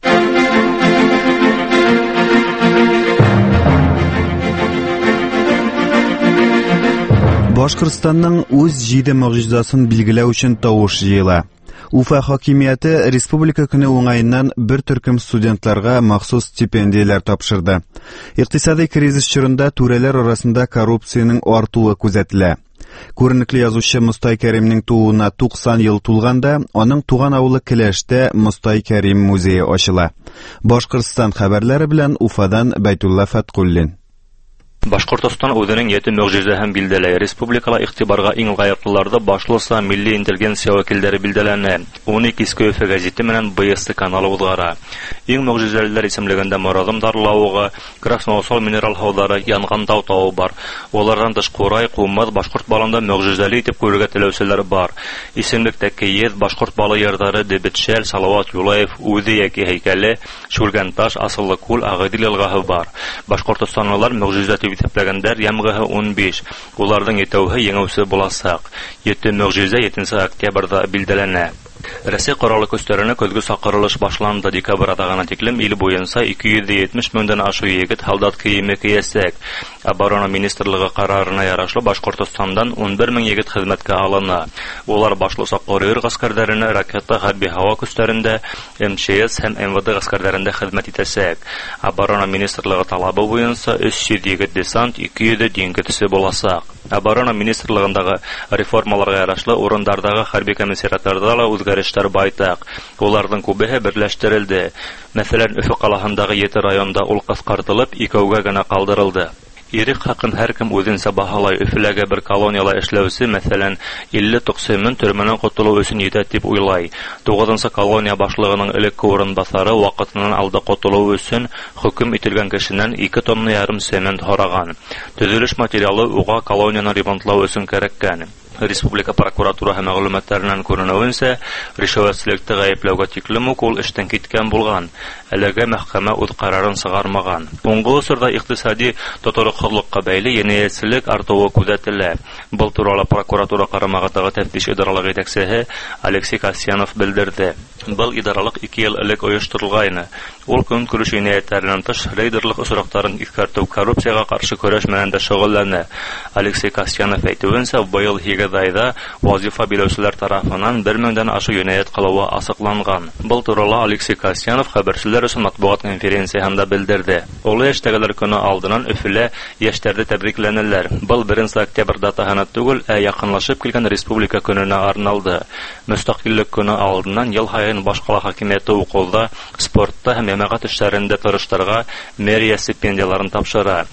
Башкортстанның үз җиде мөгъҗизасын билгеләү өчен тавыш җыела. Уфа хакимияте республика көне уңаеннан бер төркем студентларга махсус стипендияләр тапшырды. Икътисади кризис чорында түрәләр арасында коррупцияның артуы күзәтелә. Күренекле язучы Мостай Кәримнең тууына 90 ел тулганда, аның туган авылы Келәштә Мостай Кәрим музее ачыла. Башкортстан хәбәрләре белән Уфадан Байтулла Фаткуллин. Башкортстан үзенең яты мөгъҗизаһын билдәләй. Республикала игътибарга иң лаеклыларда башлыса милли интеллигенция вәкилләре билдәләнә. 12 Иске Өфә гәзите менән БСТ каналы узгара. Иң мөгъҗизаләр исемлегендә Морадым Дарлауыгы, Красноусол минерал һаулары, Янган тау тавы бар. Олардан тыш Курай, Куммат, Башкорт балында мөгъҗизали итеп күрергә теләүчеләр бар. Исемлектә Киев, Башкорт балы ярдары, Дебетшәл, Салават Юлаев, Үзе яки һәйкәле, Шүлгәнташ, Асыллы күл, Агыдил елгаһы бар. Башкортстанлылар мөгъҗизаты итепләгәндәр ямгыһы 15. Уларның етәүһе еңәүсе буласак. 7 мөгъҗиза 7 октябрьдә билдәләнә. Россия кораллы көчләренә көзгө сакырылыш башланды. Декабрь атагына тиклем ил буенча 270 меңдән ашу егет солдат киеме киясәк. Оборона министрлыгы карарына ярашлы Башкортстандан 11 мең егет хезмәткә алына. Улар башлыса Корыйр гаскәрләренә, ракета хәрби һава көчләрендә, МЧС һәм МВД гаскәрләрендә хезмәт итәсәк. Оборона министрлыгы талабы буенча 300 егет десант, 200 диңгезче буласак. Оборона министрлыгындагы реформаларга ярашлы урындардагы хәрби комиссариатларда да үзгәрешләр байтак. Уларның күбеһе берләштерелде. Мәсәлән, Өфе калаһындагы 7 районда ул кыскартылып, 2-гә генә калдырылды. Ирек хакын һәркем үзенчә баһалай. Өфеләгә бер колониялә эшләүче, мәсәлән, 50-90 мең төрмәнән котылу өчен җитә дип уйлай. 9нчы колония башлыгының элекке урынбасары вакытыннан алда котылу өчен хөкем ителгән кешенән 2,5 тонна цемент хараган. Төзелеш материалы уга колонияны ремонтлау өчен кирәккән. Республика прокуратураһы мәгълүматларыннан күренүенчә, ришвәтчелекне гаепләүгә тиклем үк ул эштән киткән булган. Әлегә мәхкәмә үз карарын чыгармаган. Соңгы усырда икътисади тоторыклыкка бәйле җинаятьчелек артуы күзәтелә. Бу турыда прокуратура карамагындагы тәфтиш идаралыгы җитәкчесе Алексей Касьянов белдерде. Бу идаралык 2 ел элек оештырылган. Ул көн күреш җинаятләреннән тыш рейдерлык очракларын искәртү, коррупциягә каршы көрәш менән дә шөгыльләнә. Алексей Касьянов әйтүенчә, быел айда вазифа биләүчеләр тарафыннан 1 меңдән ашу җинаять кылуы асыкланган. Бу турыда Алексей Касьянов хәбәрчеләр өчен матбугат конференциясында белдерде. Олы яшьтәгеләр көне алдыннан Өфелә яшьтәрне тәбрикләнәләр. Бу 1 октябрь датаһына түгел, якынлашып килгән республика көненә арналды. Мөстәкыйльлек көне алдыннан ел һайын башкала хакимияте укулда, спортта һәм җәмәгать эшләрендә тырыштырга мэрия стипендияларын тапшыра.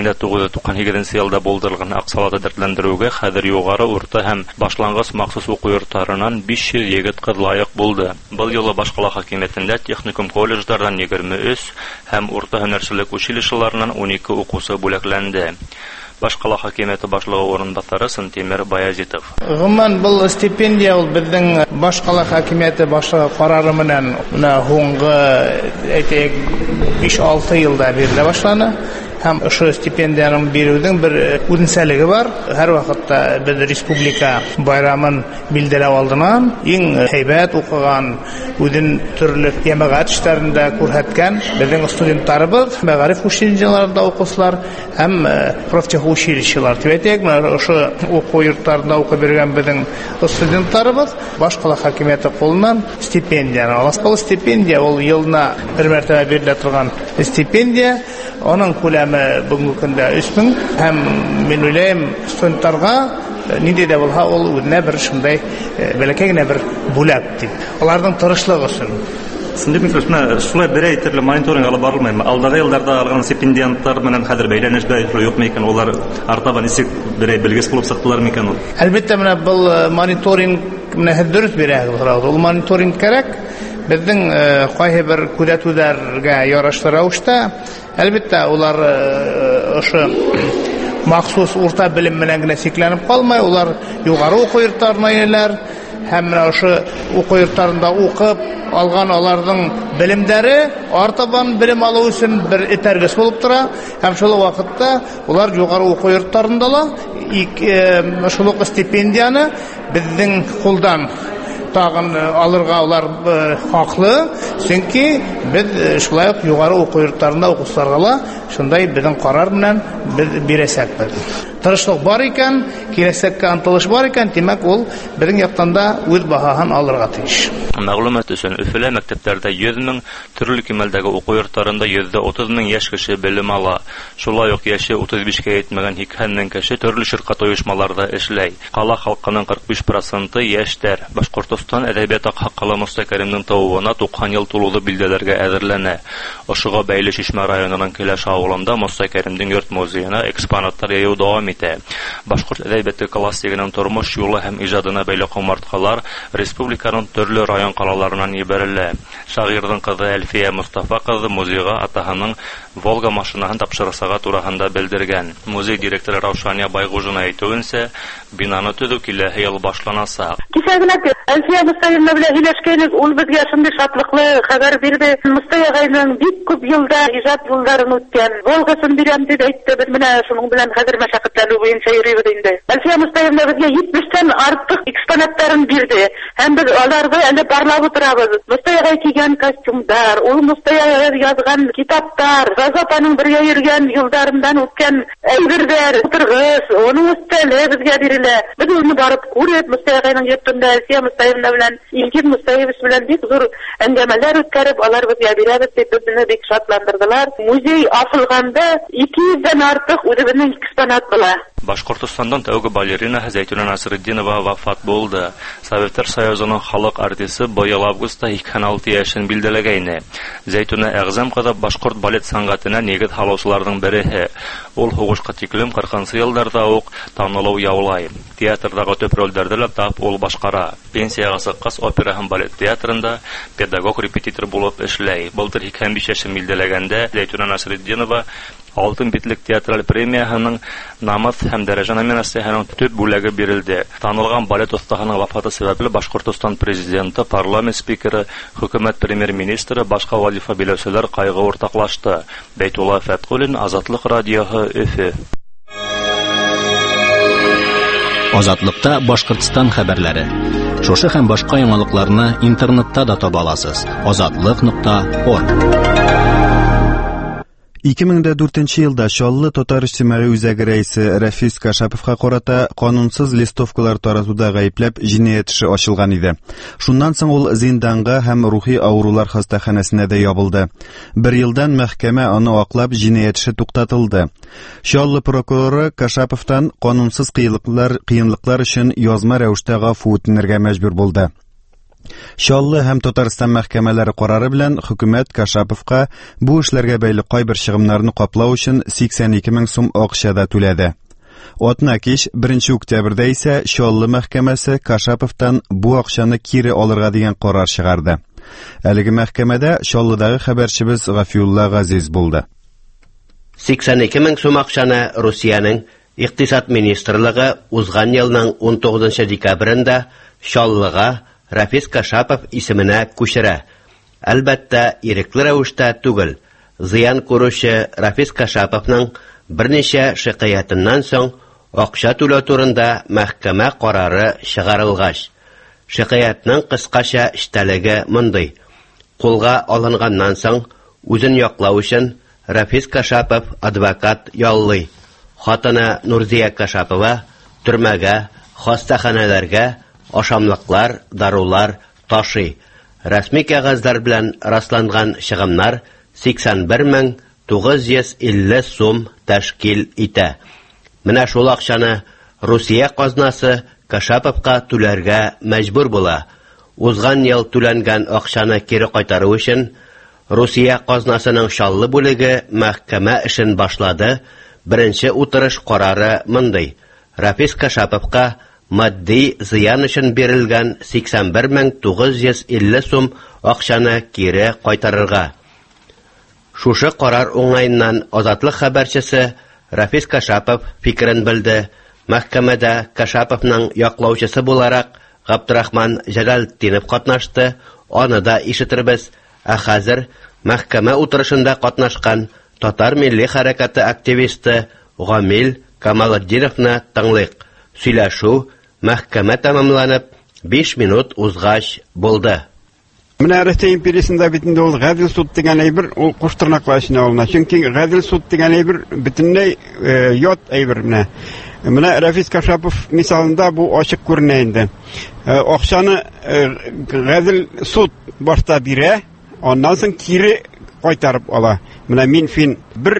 1997 елда булдырылган Аксалада дәртләндерүгә хәзер югары урта һәм башлангыч махсус уку йортларынан 500 егет кыз лайык булды. Бу елы башкала хакимиятендә техникум колледжлардан 23 һәм урта һөнәрчелек училищеларынан 12 укучы бүләкләнде. Башкала хакимияте башлыгы урынбасары Сантимер Баязитов. Гомумән бу стипендия ул безнең башкала хакимияте башлыгы карары менән менә һуңгы 5-6 елда бирелә башлана. һәм ошо стипендияны бирүнең бер үзенчәлеге бар. Һәр вакытта без республика байрамын билдәләп алдыннан иң һәйбәт укыган, үзен төрле җәмәгать эшләрендә күрһәткән безнең студентларыбыз, мәгариф учреждениеларында укучылар һәм профтехучилищелар. Тибетек ошо уку йортларында укып бергән безнең студентларыбыз башкала хакимияте кулыннан стипендияны алышкалы. Стипендия ул елына бер мәртәбә бирелә торган стипендия. Аның күләме бүгенге көндә 3000 һәм мин уйлыйм студентларга нинди дә булса ул үзенә бер шундай бәләкәй генә бер бүләк дип. Аларның тырышлыгы өчен. Сендик микрофонда шулай берәй төрле мониторинг алып барылмыймы? Алдагы елларда алган стипендиантлар менән хәзер бәйләнештә юкмы икән? Олар артабан ничек берәй белгес булып сыктылар микән ул? Әлбәттә, менә бу мониторинг менә дөрес бирәгез. Ул мониторинг кирәк. Безнең кайһы бер күзәтүләргә ярашлы рәвештә, әлбәттә, улар ошо махсус урта белем белән генә сикләнеп калмай, улар югары уку йортларына йөриләр һәм менә ошо уку йортларында укып алган аларның белемдәре артабан белем алу өчен бер этәргес булып тора һәм шул вакытта улар югары уку йортларында ла шул стипендияны безнең кулдан тагын алырга улар хаклы, чөнки без шулай ук югары уку йортларында укучыларга ла шундай безнең карар белән бирәсәкбез. Тырышлык бар икән, киләсәккә антылыш бар икән, димәк ул безнең яктан да үз баһаһын алырга тиеш. Мәгълүмат өчен Өфөлә мәктәпләрдә 100 мең, төрле кимәлдәге уку йортларында 130 мең яшь кеше белем ала. Шулай ук яше 35-кә җитмәгән 2 мең кеше төрле ширкәт оешмаларда эшләй. Кала халкының 45% яшьтәр. Башкортстан әдәбият хаккы Муса Кәримнең тууына 90 ел тулуды билдәләргә әзерләнә. Ошыга бәйле Чишмә районының Келәш авылында Муса Кәримнең йорт музеена экспонатлар яю дәвам итә. Башкорт әдәбияты классигының тормыш юлы һәм иҗадына бәйле кумарткалар республиканың төрле район калаларыннан ибәрелә. Шагыйрьнең кызы Әлфия Мустафа кызы музейга атаһының Волга машинаһын тапшырасыга турында белдергән. Музей директоры Раушания Байгужина әйтүенсә, бинаны төзү киләһе ел башланасы. Әлфия Мустафа белән һөйләшкәнбез, ул безгә шундый шатлыклы хәбәр бирде. Мустафаның бик күп елда иҗат юлларын үткән. Волгасын бирәм дип әйтте, без менә шуның белән хәзер мәшәкатьләнү буенча йөрибез инде. Әлфия Мустафа безгә 70тән артык экспонаттарын бирде. Һәм без аларга әле барлап утырабыз. Мустафа кигән костюмдар, ул Мустафа язган китаптар, Газапаның бергә йөргән юлларыннан үткән әйберләр, утыргыз, оның өстәле безгә бирелә. Без уны барып күреп, Мустафаның йортында Әлфия Мустафа белән Илгин Мустафа белән бик зур әңгәмәләр үткәреп, алар безгә бирәбез дип безне бик шатландырдылар. Музей ачылганда 200дән артык үзебезнең экспонат була. Башкортстандан тәүге балерина Зәйтүнә Насретдинова вафат булды. Советтар Союзының халык артисты быел августта 26 яшен билдәләгәйне. Зәйтүнә әгъзам кызы башкорт балет сәнгатенә нигез халыусыларның бере. Ул хугышка тиклем 40-нчы елларда ук танылу яулай. Театрдагы төп рольләрдә лә тап ул башкара. Пенсияга чыккач опера һәм балет театрында педагог-репетитор булып эшләй. Былтыр 25 яшен билдәләгәндә Зәйтүнә Насретдинова Алтын битлек театраль премиясының намус һәм дәрәҗә номинациясының төп бүләге бирелде. Танылган балет остахының вафаты сәбәпле Башкортстан президенты, парламент спикеры, хөкүмәт премьер-министры, башка вазифа биләүчеләр кайгы уртаклашты. Бәйтулла Фәткулин, Азатлык радиоһы, Өфе. Азатлыкта Башкортстан хәбәрләре. Шушы һәм башка яңалыкларны интернетта да таба аласыз. azatlyk.org 2004 елда Чаллы Татар иҗтимагый үзәге рәисе Рафис Кашаповка карата канунсыз листовкалар таратуда гаепләп җинаять эше ачылган иде. Шуннан соң ул зинданга һәм рухи авырулар хастаханәсенә дә ябылды. 1 елдан мәхкәмә аны аклап җинаять эше туктатылды. Чаллы прокуроры Кашаповтан канунсыз кыенлыклар өчен язма рәвештә гафу үтенергә мәҗбүр булды. Чаллы һәм Татарстан мәхкәмәләре карары белән хөкүмәт Кашаповка бу эшләргә бәйле кайбер чыгымнарны каплау өчен 82 мең сум акча да түләде. Атна кич 1 октябрьдә исә Чаллы мәхкәмәсе Кашаповтан бу акчаны кире алырга дигән карар чыгарды. Әлеге мәхкәмәдә Чаллыдагы хәбәрчебез Гафиулла Газиз булды. 82 мең сум акчаны Русиянең Иктисад министрлыгы узган елның 19 декабрендә Чаллыга Рафис Кашапов исеменә күчерә. Әлбәттә, ирекле рәвештә түгел. зыян күрүче Рафис Кашаповның берничә шикаятыннан соң акча түләү турында мәхкәмә карары чыгарылгач. Шикаятның кыскача эчтәлеге мондый: кулга алынганнан соң үзен яклау өчен Рафис Кашапов адвокат яллый. Хатыны Нурзия Кашапова төрмәгә, хастаханәләргә ашамлыклар, дарулар ташый. Рәсми кәгазьләр белән расланган чыгымнар 81950 сум тәшкил итә. Менә шул акчаны Русия казнасы Кашаповка түләргә мәҗбүр була. Узган ел түләнгән акчаны кире кайтару өчен Русия казнасының шаллы бүлеге мәхкәмә эшен башлады. Беренче утырыш карары мондый: Рафис Кашаповка матди зыян өчен бирелгән 81950 сум акчаны кире кайтарырга. Шушы карар уңайыннан Азатлык хәбәрчесе Рафис Кашапов фикерен белде. Мәхкәмәдә Кашаповның яклаучысы буларак Габдрахман Җәләлетдинов катнашты. Аны да ишетербез. Хәзер мәхкәмә утырышында катнашкан Татар милли хәрәкәте активисты Гамил Камалетдиновны тыңлыйк. Сөйләшү мәхкәмә тәмамланып 5 минут узгач булды. Менә Россия империясында битендә ул гадел суд дигән әйбер ул куштырнаклар эченә алына. Чөнки гадел суд дигән әйбер бөтенләй ят әйбер менә. Менә Рафис Кашапов мисалында бу ачык күренә инде. Акчаны гадел суд башта бирә, аннан соң кире кайтарып ала. Менә Минфин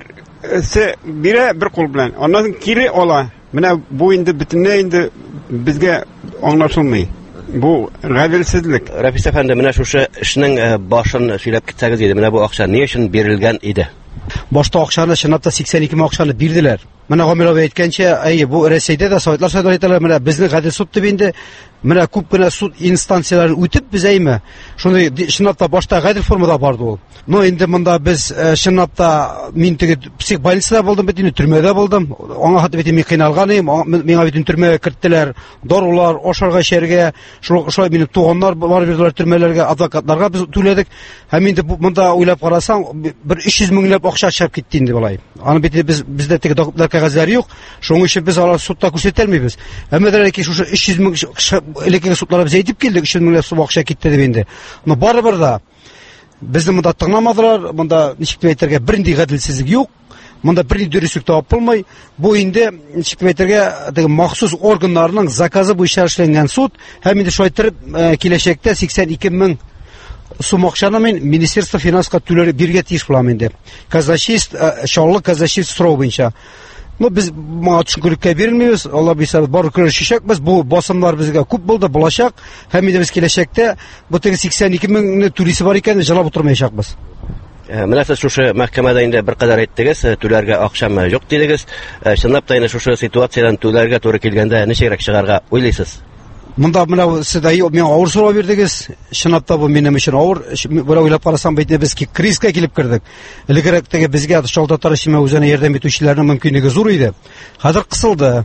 берсе бирә бер кул белән, аннан соң кире ала. Менә бу инде бөтенләй инде безгә аңлашылмый. Бу гаделсезлек. Рафис әфәнде, менә шушы эшнең башын сөйләп китсәгез иде. Менә бу акча ни өчен бирелгән иде? Башта акчаны чынлапта 82 мең акчаны бирделәр. Менә Гамилов әйткәнчә, бу Россиядә дә Советлар Союзы әйтәләр, менә безнең гадел суд дип инде, менә күп кенә суд инстанцияларын үтеп без әйме. Шуны чынлапта башта гадел формада барды ул. Но инде монда без чынлапта мин теге псих больницада булдым, бит инде төрмәдә булдым. Аңа хәтта бит мин кыйналган идем, миңа бит төрмәгә керттеләр. Дарулар, ашарга эчәргә, шулай минем туганнар бар бирделәр төрмәләргә, адвокатларга без түләдек. Һәм инде монда уйлап карасаң, бер 300 меңләп акча чыгып китте инде булай. Аны бит бездә теге документлар кәгазьләре юк. Шуның өчен без алар судта күрсәтә алмыйбыз. Әмма дәрәки шушы 300 мең элекке судларга без әйтеп килдек, 300 меңләп сум акча китте дип инде. Но барыбер да безне монда тыңламадылар, монда ничек дип әйтергә бернинди гаделсезлек юк. Монда бернинди дөрестлек табып булмый. Бу инде ничек дип әйтергә теге махсус органнарның заказы буенча эшләнгән суд. Һәм инде шулай итеп киләчәктә 82 мең сум акчаны мен Министерство финанска түләргә биргә тиеш булам инде. Казначейств, шаллы казначейств сорау буенча. Ну без моңа төшенкелеккә бирелмибез. Алла бисә бар күрешәкбез. Бу басымнар безгә күп булды, булачак. Һәм инде без киләчәктә бу теге 82 меңне түлисе бар икән, җылап утырмаячакбыз. Менә сез шушы мәхкәмәдә инде бер кадәр әйттегез, түләргә акчам юк дидегез. Чынлап та инде шушы ситуациядән түләргә туры килгәндә ничегрәк чыгарга уйлыйсыз? Монда менә сидәй мен авыр сорау бирдегез. Чынлап та бу минем өчен авыр. Бер уйлап карасам бит без кризиска килеп кирдек. Элегрәк теге безгә Шалтатар ишеме үзенә ярдәм итүчеләрнең мөмкинлеге зур иде. Хәзер кысылды.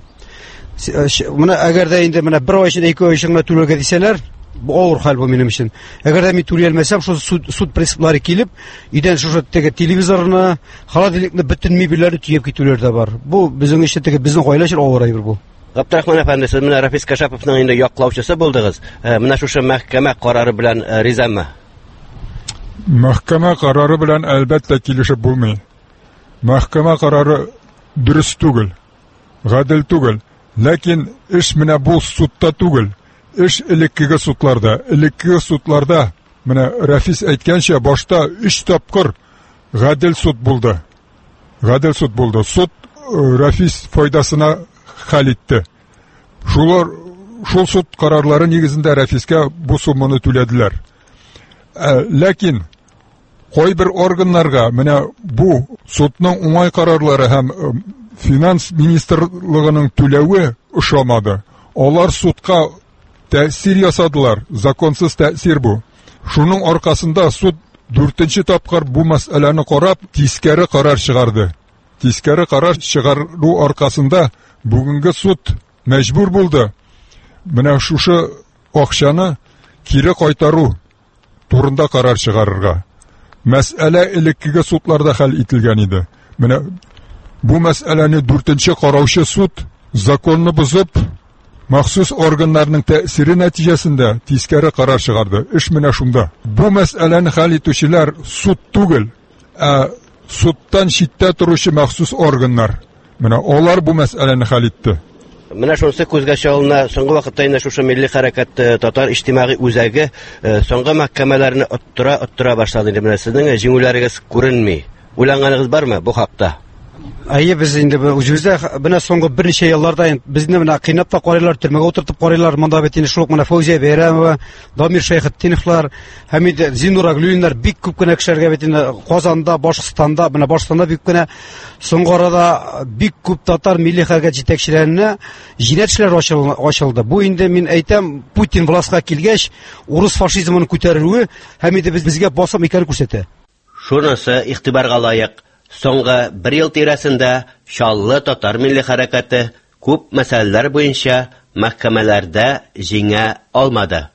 Менә әгәр дә инде менә 1 ай өчен 2 ай өчен түләргә дисәләр, бу авыр хәл бу минем өчен. Әгәр дә мин түләй алмасам, шу суд принциплары килеп, идән шушы теге телевизорны, холодильникны бөтен мебельләрне төяп китүләр дә бар. Бу безнең өчен теге безнең гаилә өчен авыр әйбер бу. Габдрахман әфәнде, сез менә Рафис Кашаповның инде яклаучысы булдыгыз. Менә шушы мәхкәмә карары белән ризамы? Мәхкәмә карары белән әлбәттә килешеп булмый. Мәхкәмә карары дөрес түгел, гадел түгел. Ләкин эш менә бу судта түгел. Эш элеккеге судларда. Элеккеге судларда менә Рафис әйткәнчә башта 3 тапкыр гадел суд булды. Гадел суд булды. Суд Рафис файдасына хәл итте. Шул суд карарлары нигезендә Рафискә бу сумманы түләделәр. Ләкин кайбер органнарга менә бу судның уңай карарлары һәм финанс министрлыгының түләве ошамады. Алар судка тәэсир ясадылар. Законсыз тәэсир бу. Шуның аркасында суд 4-нче тапкыр бу мәсьәләне карап, тискәре карар чыгарды. Тискәре карар чыгару аркасында бүгенге суд мәҗбүр булды. Менә шушы акчаны кире кайтару турында карар чыгарырга. Мәсьәлә элеккеге судларда хәл ителгән иде. Менә бу мәсьәләне 4нче караучы суд законны бузып, махсус органнарның тәэсире нәтиҗәсендә тискәре карар чыгарды. Эш менә шунда. Бу мәсьәләне хәл итүчеләр суд түгел, судтан читтә торучы махсус органнар. Менә алар бу мәсьәләне хәл итте. Менә шунысы күзгә чалына, соңгы вакытта инде шушы милли хәрәкәт татар иҗтимагый үзәге соңгы мәхкәмәләрне оттыра башлады. Менә сезнең җиңүләрегез күренми. Уйланганыгыз бармы бу хакта? Әйе, без инде үзебездә менә соңгы берничә елларда безне менә кыйнап та карыйлар, төрмәгә утыртып карыйлар. Монда бит инде шул менә Фаузия Бәйрәмова, Дамир Шәйхетдиновлар, Хәмид Зинур Аглюиннар бик күп кенә кешеләргә бит инде Казанда, Башкортстанда, менә Башкортстанда бик кенә соңгы арада бик күп татар милли хәрәкәт җитәкчеләренә җинәтчләр ачылды. Бу инде мин әйтәм, Путин властька килгәч, урыс фашизмын күтәрүе һәм инде безгә басым икәнен күрсәтә. Шунысы игътибарга лаек. Соңгы 1 ел тирәсендә Чаллы татар милли хәрәкәте күп мәсьәләләр буенча мәхкәмәләрдә җиңә алмады.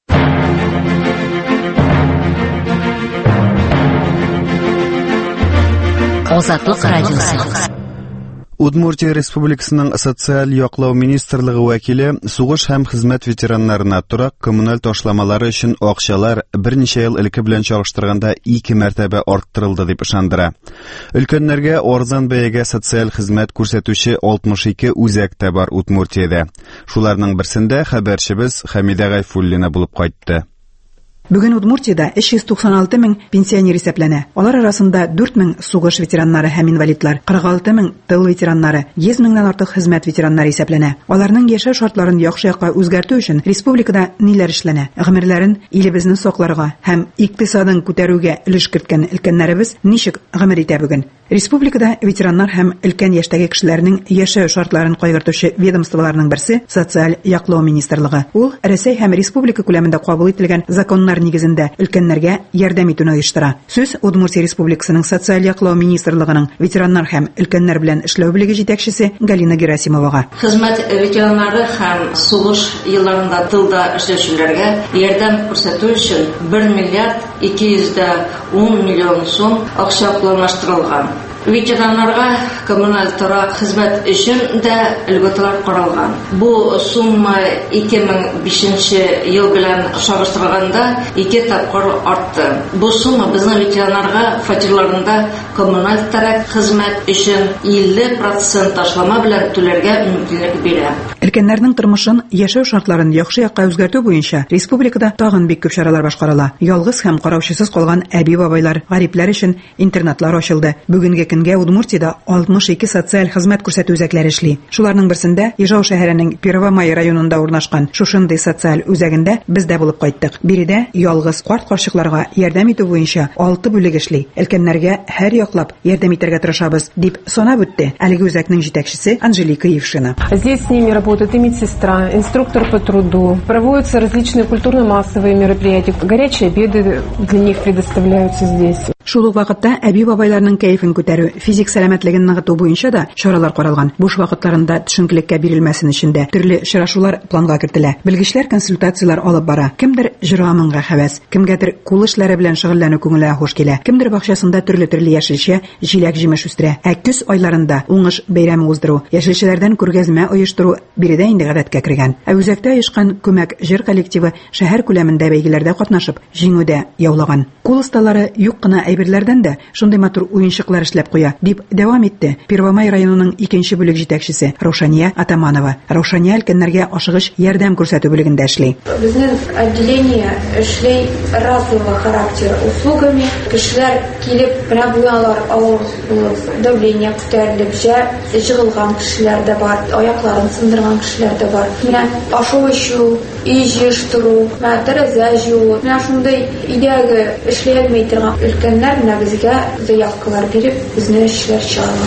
Азатлык радиосы. Удмуртия Республикасының социаль яклау министрлыгы вәкиле сугыш һәм хезмәт ветераннарына торак коммуналь ташламалары өчен акчалар берничә ел элекке белән чагыштырганда 2 мәртәбә арттырылды дип ышандыра. Өлкәннәргә арзан бәягә социаль хезмәт күрсәтүче 62 үзәк тә бар Удмуртиядә. Шуларның берсендә хәбәрчебез Хәмидә Гайфуллина булып кайтты. Бүген Удмуртиядә 396 мең пенсионер исәпләнә. Алар арасында 4 мең сугыш ветераннары һәм инвалидлар, 46 мең тыл ветераннары, 100 меңнән артык хезмәт ветераннары исәпләнә. Аларның яшәү шартларын яхшы якка үзгәртү өчен республикада ниләр эшләнә? Гомерләрен илебезне сакларга һәм икътисадын күтәрүгә өлеш керткән өлкәннәребез ничек гомер итә бүген? Республикада ветераннар һәм өлкән яшьтәге кешеләрнең яшәү шартларын кайгыртучы ведомстволарның берсе социаль яклау министрлыгы. Ул Россия һәм республика күләмендә кабул ителгән законнар нигезендә өлкәннәргә ярдәм итүне оештыра. Сүз Удмуртия Республикасының социаль яклау министрлыгының ветераннар һәм өлкәннәр белән эшләү бүлеге җитәкчесе Галина Герасимовага. Хезмәт ветераннары һәм сугыш елларында тылда эшләүчеләргә ярдәм күрсәтү өчен 1 миллиард 210 миллион сум акча планлаштырылган. Ветераннарга коммуналь торак хезмәт өчен дә өлгетләр каралган. Бу сумма 2005 ел белән чагыштырганда 2 тапкыр артты. Бу сумма безнең ветераннарга фатирларында коммуналь торак хезмәт өчен 50% ташлама белән түләргә мөмкинлек бирә. Өлкәннәрнең тормышын, яшәү шартларын яхшы якка үзгәртү буенча республикада тагын бик күп чаралар башкарыла. Ялгыз һәм караучысыз калган әби-бабайлар, гарипләр өчен интернатлар ачылды. Бүгенге көнгә Удмуртиядә 62 социаль хезмәт күрсәтү үзәкләре эшли. Шуларның берсендә Ижау шәһәренең Первомай районында урнашкан шушындый социаль үзәгендә без дә булып кайттык. Биредә ялгыз карт карчыкларга ярдәм итү буенча 6 бүлек эшли. Өлкәннәргә һәр яклап ярдәм итәргә тырышабыз, дип санап үтте әлеге үзәкнең җитәкчесе Анжелика Евшина. Здесь с ними работает и медсестра, инструктор по труду. Проводятся различные культурно-массовые мероприятия. Горячие обеды для них предоставляются здесь. Шул ук вакытта әби-бабайларның кәефен күтәрү, физик сәламәтлеген ныгыту буенча да чаралар каралган. Буш вакытларында төшенкелеккә бирелмәсен өчен дә төрле очрашулар планга кертелә. Белгечләр консультациялар алып бара. Кемдер җырамынга хәвәс, кемгәдер кул эшләре белән шөгыльләнү күңелгә хуш килә. Кемдер бакчасында төрле яшелчә, җиләк-җимеш үстерә. Көз айларында уңыш бәйрәме уздыру, яшелчәләрдән күргәзмә оештыру биредә инде гадәткә кергән. Үзәктә оешкан күмәк җыр коллективы шәһәр күләмендә бәйгеләрдә катнашып, җиңүдә яулаган. Кул осталары юк кына әйберләрдән дә шундый матур уенчыклар эшләп куя, дип дәвам итте Первомай районының 2нче бүлек җитәкчесе Раушания Атаманова. Раушания өлкәннәргә ашыгыч ярдәм күрсәтү бүлегендә эшли. Безнең отделение эшли разового характера услугами. Кешеләр килеп, менә буялар авыр давление күтәрелеп, җыгылган кешеләр дә бар, аякларын сындырган кешеләр дә бар. Менә ашу ичү, үй җыштыру, тәрәзә җыю, менә шундый идеягә эшли алмый торган өлкәннәр менә безгә заявкалар биреп, безне эшләр чыгаралар.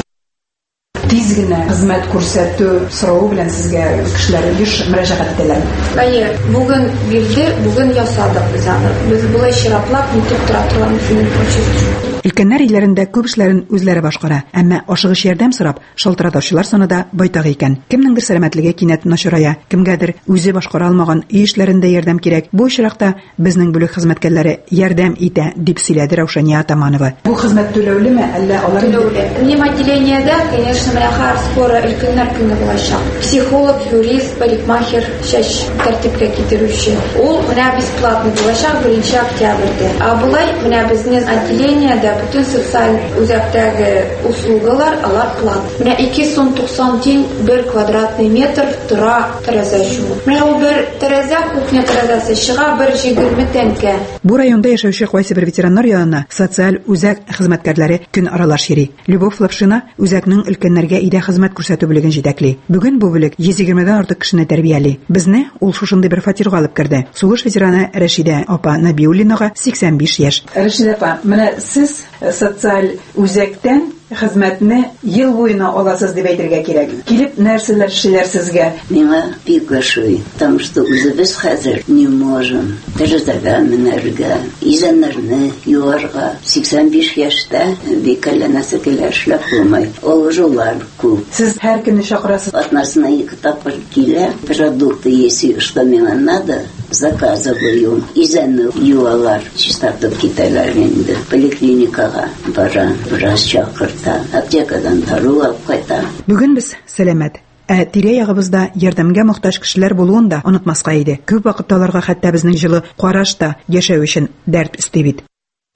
Тиз генә хезмәт күрсәтү сорау белән сезгә кешеләр еш мөрәҗәгать итәләр. Әйе, бүген бирде, бүген ясадык без аны. Без булай чиратлап нитеп тора торган Өлкәннәр илләрендә күп эшләрен үзләре башкара, әмма ашыгыч ярдәм сорап шалтыратучылар саны да байтак икән. Кемнеңдер сәламәтлеге кинәт начарая, кемгәдер үзе башкара алмаган үй эшләрендә ярдәм кирәк. Бу очракта безнең бүлек хезмәткәрләре ярдәм итә, дип сөйләде Раушания Атаманова. Бу хезмәт түләүлеме, әллә алар отделениеда, конечно, һәр скоро өлкәннәр көне булачак. Психолог, юрист, парикмахер, чәч тәртипкә китерүче. Ул менә бесплатный булачак 1 октябрьдә. Булай менә безнең отделениедә бүтән социаль үзәктәге услугалар алар плат. Менә 2 сум 90 тиен 1 квадратный метр тора тәрәзә шу. Менә ул бер тәрәзә кухня тәрәзәсе чыга 120 тәңкә. Бу районда яшәүче кайсы бер ветераннар янына социаль үзәк хезмәткәрләре көн аралаш йөри. Любовь Лапшина үзәкнең өлкәннәргә идә хезмәт күрсәтү бүлеген җитәкли. Бүген бу бүлек 120-дән артык кешене тәрбияли. Безне ул шушындый бер фатирга алып керде. Сугыш ветераны Рәшидә апа Набиуллинага 85 яшь. Рәшидә апа, менә сез социаль үзәктән хезмәтне ел буена аласыз дип әйтергә кирәк. Килеп нәрсәләр эшләр сезгә? Миңа бик ошый, потому что үзебез хәзер не можем. Тәрәзәгә менәргә, изәннәрне юарга. 85 яшьтә бик әлләнәсе килә эшләп булмый. Олжулар күп. Сез һәр көнне чакырасыз. Атнасына 2 тапкыр килә. Продукты если что мне надо, заказываю. Изәнне юалар, чистартып китәләр инде. Поликлиникага бара, врач чакырта. Аптекадан тару алып кайта. Бүген без сәламәт. Тирә-ягыбызда ярдәмгә мохтаҗ кешеләр булуын да онытмаска иде. Күп вакытта аларга хәтта безнең җылы караш та яшәү өчен дәрт өсти бит.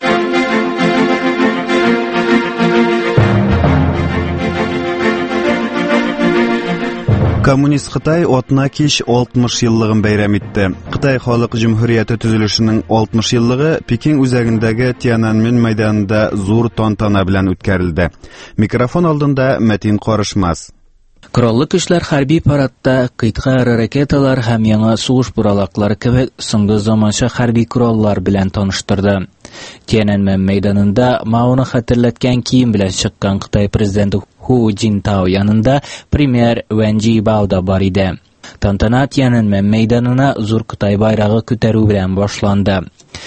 Коммунист Хытай атна кич 60 еллыгын бәйрәм итте. Хытай халык җумһурияте төзелешенең 60 еллыгы Пекин үзәгендәге Тяньаньмэнь мәйданында зур тантана белән үткәрелде. Микрофон алдында Мәтин Карышмас. Кораллы көчләр хәрби парадта кыйтга ракеталар һәм яңа сугыш буралаклары кебек соңгы заманча хәрби кораллар белән таныштырды. Тяньаньмэнь мәйданында Маоны хәтерләткән кием белән чыккан Кытай президенты Ху Джинтао янында премьер Вэн Жибао да бар иде. Тантана Тяньаньмэнь мәйданына зур Кытай байрагы күтәрү белән башланды.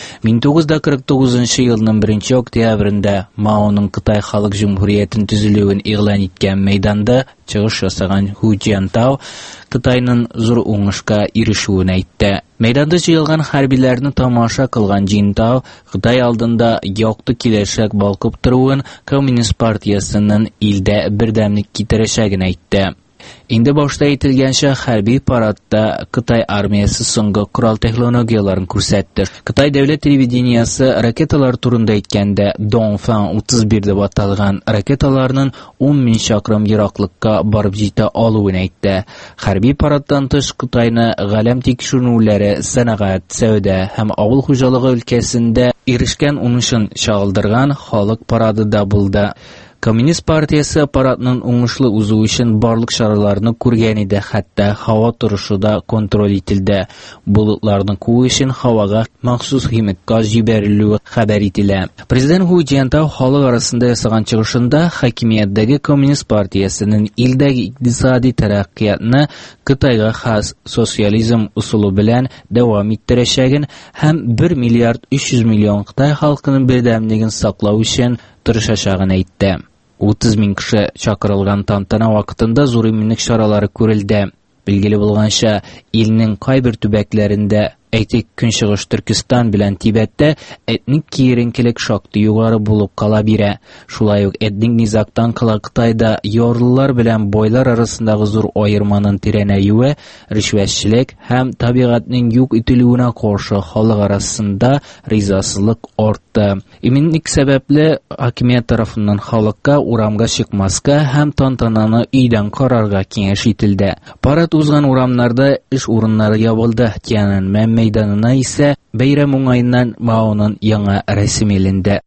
1949 елның 1 октябрендә Маоның Кытай халык җумһуриятен төзелүен игълан иткән мәйданда чыгыш ясаган Ху Джинтао Кытайның зур уңышка ирешүен әйтте. Мәйданда җыелган хәрбиләрне тамаша кылган Джинтао Кытай алдында якты киләчәк балкып торуын Коммунист партиясының илдә бердәмлек китерәчәген әйтте. Инде башта әйтелгәнчә хәрби парадта Кытай армиясе соңгы корал технологияларын күрсәтте. Кытай дәүләт телевидениесе ракеталар турында әйткәндә Дongfang 31 дип аталган ракеталарның 10,000 чакрым ераклыкка барып җитә алуын әйтте. Хәрби парадтан тыш Кытайны галәм тикшерүләре, сәнәгать, сәүдә һәм авыл хуҗалыгы өлкәсендә ирешкән уңышын чагылдырган халык парады да булды. Коммунист партиясе парадның уңышлы узу өчен барлык чараларны күргән иде, хәтта һава торышы да контроль ителде. Болытларның куу өчен һавага махсус химик газ җибәрелүе хәбәр ителә. Президент Ху Джинтао халык арасында ясаган чыгышында хакимияттәге коммунист партиясенең илдәге икътисади тараҡҡиятны Кытайга хас социализм усулы белән дәвам иттерәчәген һәм 1 миллиард 300 миллион Кытай халкының бердәмлеген саклау өчен тырышачагын әйтте. 30,000 кеше чакырылган тантана вакытында зур иминлек чаралары күрелде. Билгеле булганча, илнең кайбер төбәкләрендә, әйтик, Көнчыгыш Төркистан белән Тибеттә этник киеренкелек шактый югары булып кала бирә. Шулай ук этник низактан кала Кытайда ярлылар белән бойлар арасындагы зур аерманың тирәнәюе, ришвәтчелек һәм табигатьнең юк ителүенә каршы халык арасында ризасызлык артты. Иминлек сәбәпле хакимият тарафыннан халыкка урамга чыкмаска һәм тантананы өйдән карарга киңәш ителде. Парад узган урамнарда эш урыннары ябылды. Тяньаньмэнь мәйданына исә бәйрәм уңаеннан Маоның яңа рәсеме эленде.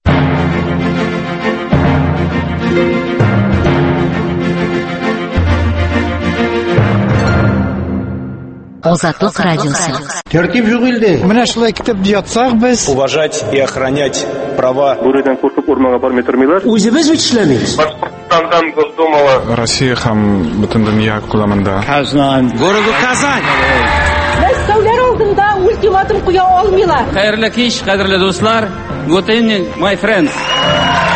Азатлык радиосы. Тәртип юк илдә. Менә шулай китеп ятсак без. Уважать и охранять права. Бүредән куркып урманга бармый тормыйлар. Үзебез эшләмибез. Башкортстандан Госдумала. Россия һәм бөтен дөнья күләмендә. Казан. Городу Казань. Мәскәүләр алдында ультиматум куя алмыйлар. Хәерле кич, кадерле дуслар. Good evening, my friends.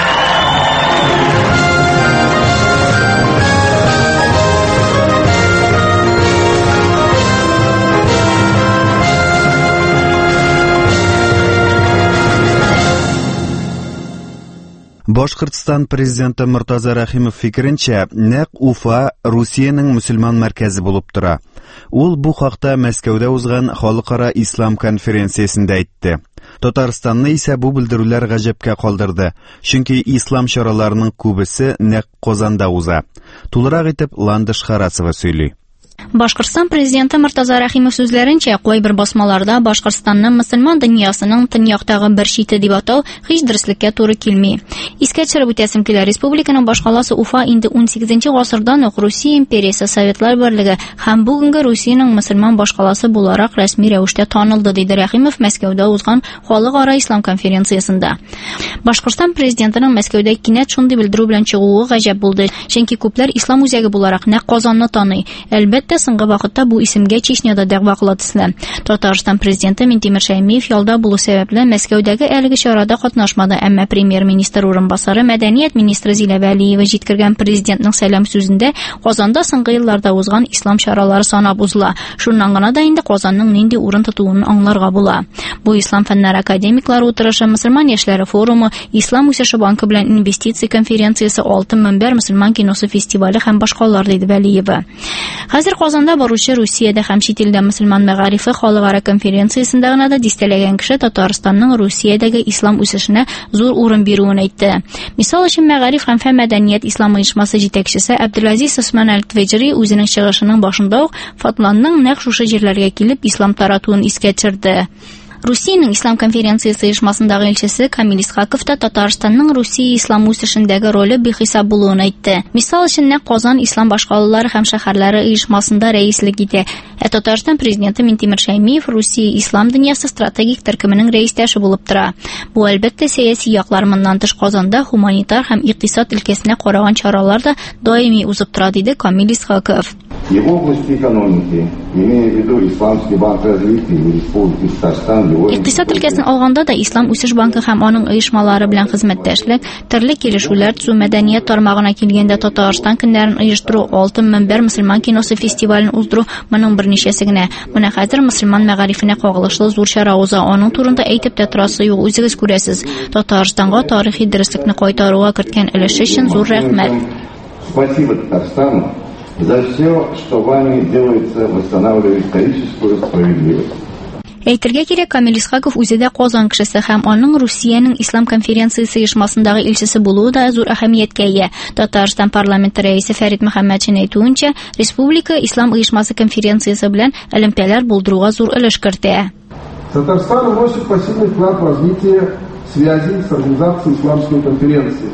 Башкортстан президенты Муртаза Рахимов фикеренчә, нәкъ Уфа Русиянең мөселман мәркәзе булып тора. Ул бу хакта Мәскәүдә узган халыкара ислам конференциясендә әйтте. Татарстанны исә бу белдерүләр гаҗәпкә калдырды, чөнки ислам чараларының күбесе нәкъ Казанда уза. Тулырак итеп Ландыш Харасова сөйли. Башкортстан президенты Муртаза Рахимов сүзләренчә, кайбер басмаларда Башкортстанны мөселман дөньясының төньяктагы бер чите дип атау һич дөреслеккә туры килми. Искә төшереп үтәсем килә, республиканың башкаласы Уфа инде 18 гасырдан ук Русия империясе, Советлар берлеге һәм бүгенге Русиянең мөселман башкаласы буларак рәсми рәвештә танылды, диде Рахимов Мәскәүдә узган халыкара ислам конференциясендә. Башкортстан президентының Мәскәүдә кинәт шундый белдерү белән чыгуы гаҗәп булды, чөнки күпләр ислам үзәге буларак нәкъ Казанны таный. Әлбәттә, соңгы вакытта бу исемгә Чечняда дәгъва кыла төсле. Татарстан президенты Минтимер Шәймиев ялда булу сәбәпле Мәскәүдәге әлеге чарада катнашмады, әмма премьер-министр урынбасары, мәдәният министры Зилә Вәлиева җиткергән президентның сәлам сүзендә Казанда соңгы елларда узган ислам чаралары санап узыла. Шуннан гына да инде Казанның нинди урын тотуын аңларга була. Бу ислам фәннәре академиклары утырышы, мөселман яшьләре форумы, ислам үсеше банкы белән инвестиция конференциясе, Алтын мөнбәр мөселман киносы фестивале һәм башкалар, диде Вәлиева. Хәзер Казанда баручы Русиядә һәм чит илдә мөселман мәгарифе халыкара конференциясендә гына да дистәләгән кеше Татарстанның Русиядәге ислам үсешенә зур урын бирүен әйтте. Мисал өчен, мәгариф һәм мәдәният ислам оешмасы җитәкчесе Абдулазиз Усман Аль-Тведжри үзенең чыгышының башында ук Фатланның нәкъ шушы җирләргә килеп ислам таратуын искә төшерде. Русиянең ислам конференциясе оешмасындагы илчесе Камил Исхаков та Татарстанның Русия ислам үсешендәге роле бихисап булуын әйтте. Мисал өчен, нәкъ Казан ислам башкалалары һәм шәһәрләре оешмасында рәислек итә. Татарстан президенты Минтимер Шәймиев Русия ислам дөньясы стратегик төркеменең рәистәше булып тора. Бу әлбәттә сәяси якларыннан тыш Казанда гуманитар һәм икътисад өлкәсенә караган чаралар да даими узып тора, диде Камил Исхаков. В области экономики, имея в виду Исламский банк развития Республики Татарстан, Икътисад өлкәсен алганда да Ислам үсеш банкы һәм аның оешмалары белән хезмәттәшлек, төрле килешүләр төзү, мәдәният тармагына килгәндә Татарстан көннәрен оештыру, Алтын мөнбәр мөселман киносы фестивален уздыру, моның берничәсе генә. Менә хәзер мөселман мәгарифенә кагылышлы зур чара уза, аның турында әйтеп тә торасы юк, үзегез күрәсез. Татарстанга тарихи дөреслекне кайтаруга керткән өлеше өчен зур рәхмәт. Спасибо Татарстану за все, что вами делается, восстанавливая историческую справедливость. Әйтергә кирәк, Камил Исхаков үзе дә Казан кешесе һәм аның Русиянең ислам конференциясе оешмасындагы илчесе булуы да зур әһәмияткә ия. Татарстан парламенты рәисе Фәрит Мөхәммәтшин әйтүенчә, республика ислам оешмасы конференциясе белән элемтәләр булдыруга зур өлеш кертә. Татарстан вносит посильный вклад в развитие связей с организацией исламской конференции.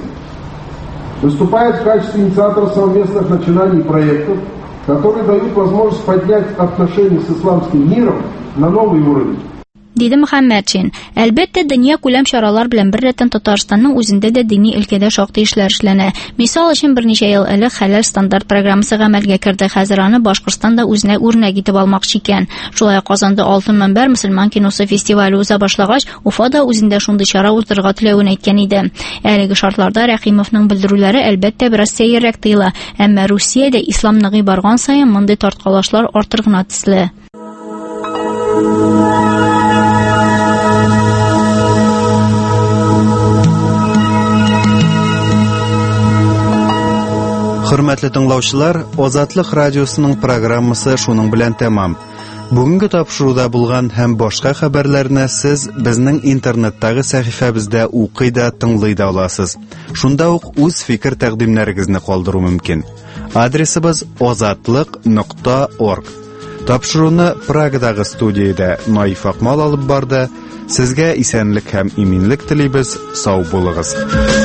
Выступает в качестве инициатора совместных начинаний и проектов, которые дают возможность поднять отношения с исламским миром на новый уровень. Диде Мөхәммәтшин. Әлбәттә, дөнья күләм чаралар белән беррәттән Татарстанның үзендә дә дини өлкәдә шактый эшләр эшләнә. Мисал өчен, берничә ел элек хәләл стандарт программасы гамәлгә керде. Хәзер аны Башкортстан да үзенә үрнәк итеп алмакчы икән. Шулай Казанда Алтын мөнбәр мөселман киносы фестивале уза башлагач, Уфада үзендә шундый чара уздырырга теләвен әйткән иде. Әлеге шартларда Рәхимовның белдерүләре әлбәттә бераз сәеррәк тыела, әмма Русиядә ислам ныгый барган саен мондый тарткалашлар артыр гына төсле. Хөрмәтле тыңлаучылар, Азатлык радиосының программасы шуның белән тәмам. Бүгенге тапшыруда булган һәм башка хәбәрләрне сез безнең интернеттагы сәхифәбездә укый да, тыңлый да аласыз. Шунда ук үз фикер тәкъдимнәрегезне калдыру мөмкин. Адресыбыз azatlyk.org. Тапшыруны Прагадагы студиядә Наиф Акмал алып барды. Сезгә исәнлек һәм иминлек телибез. Сау булыгыз.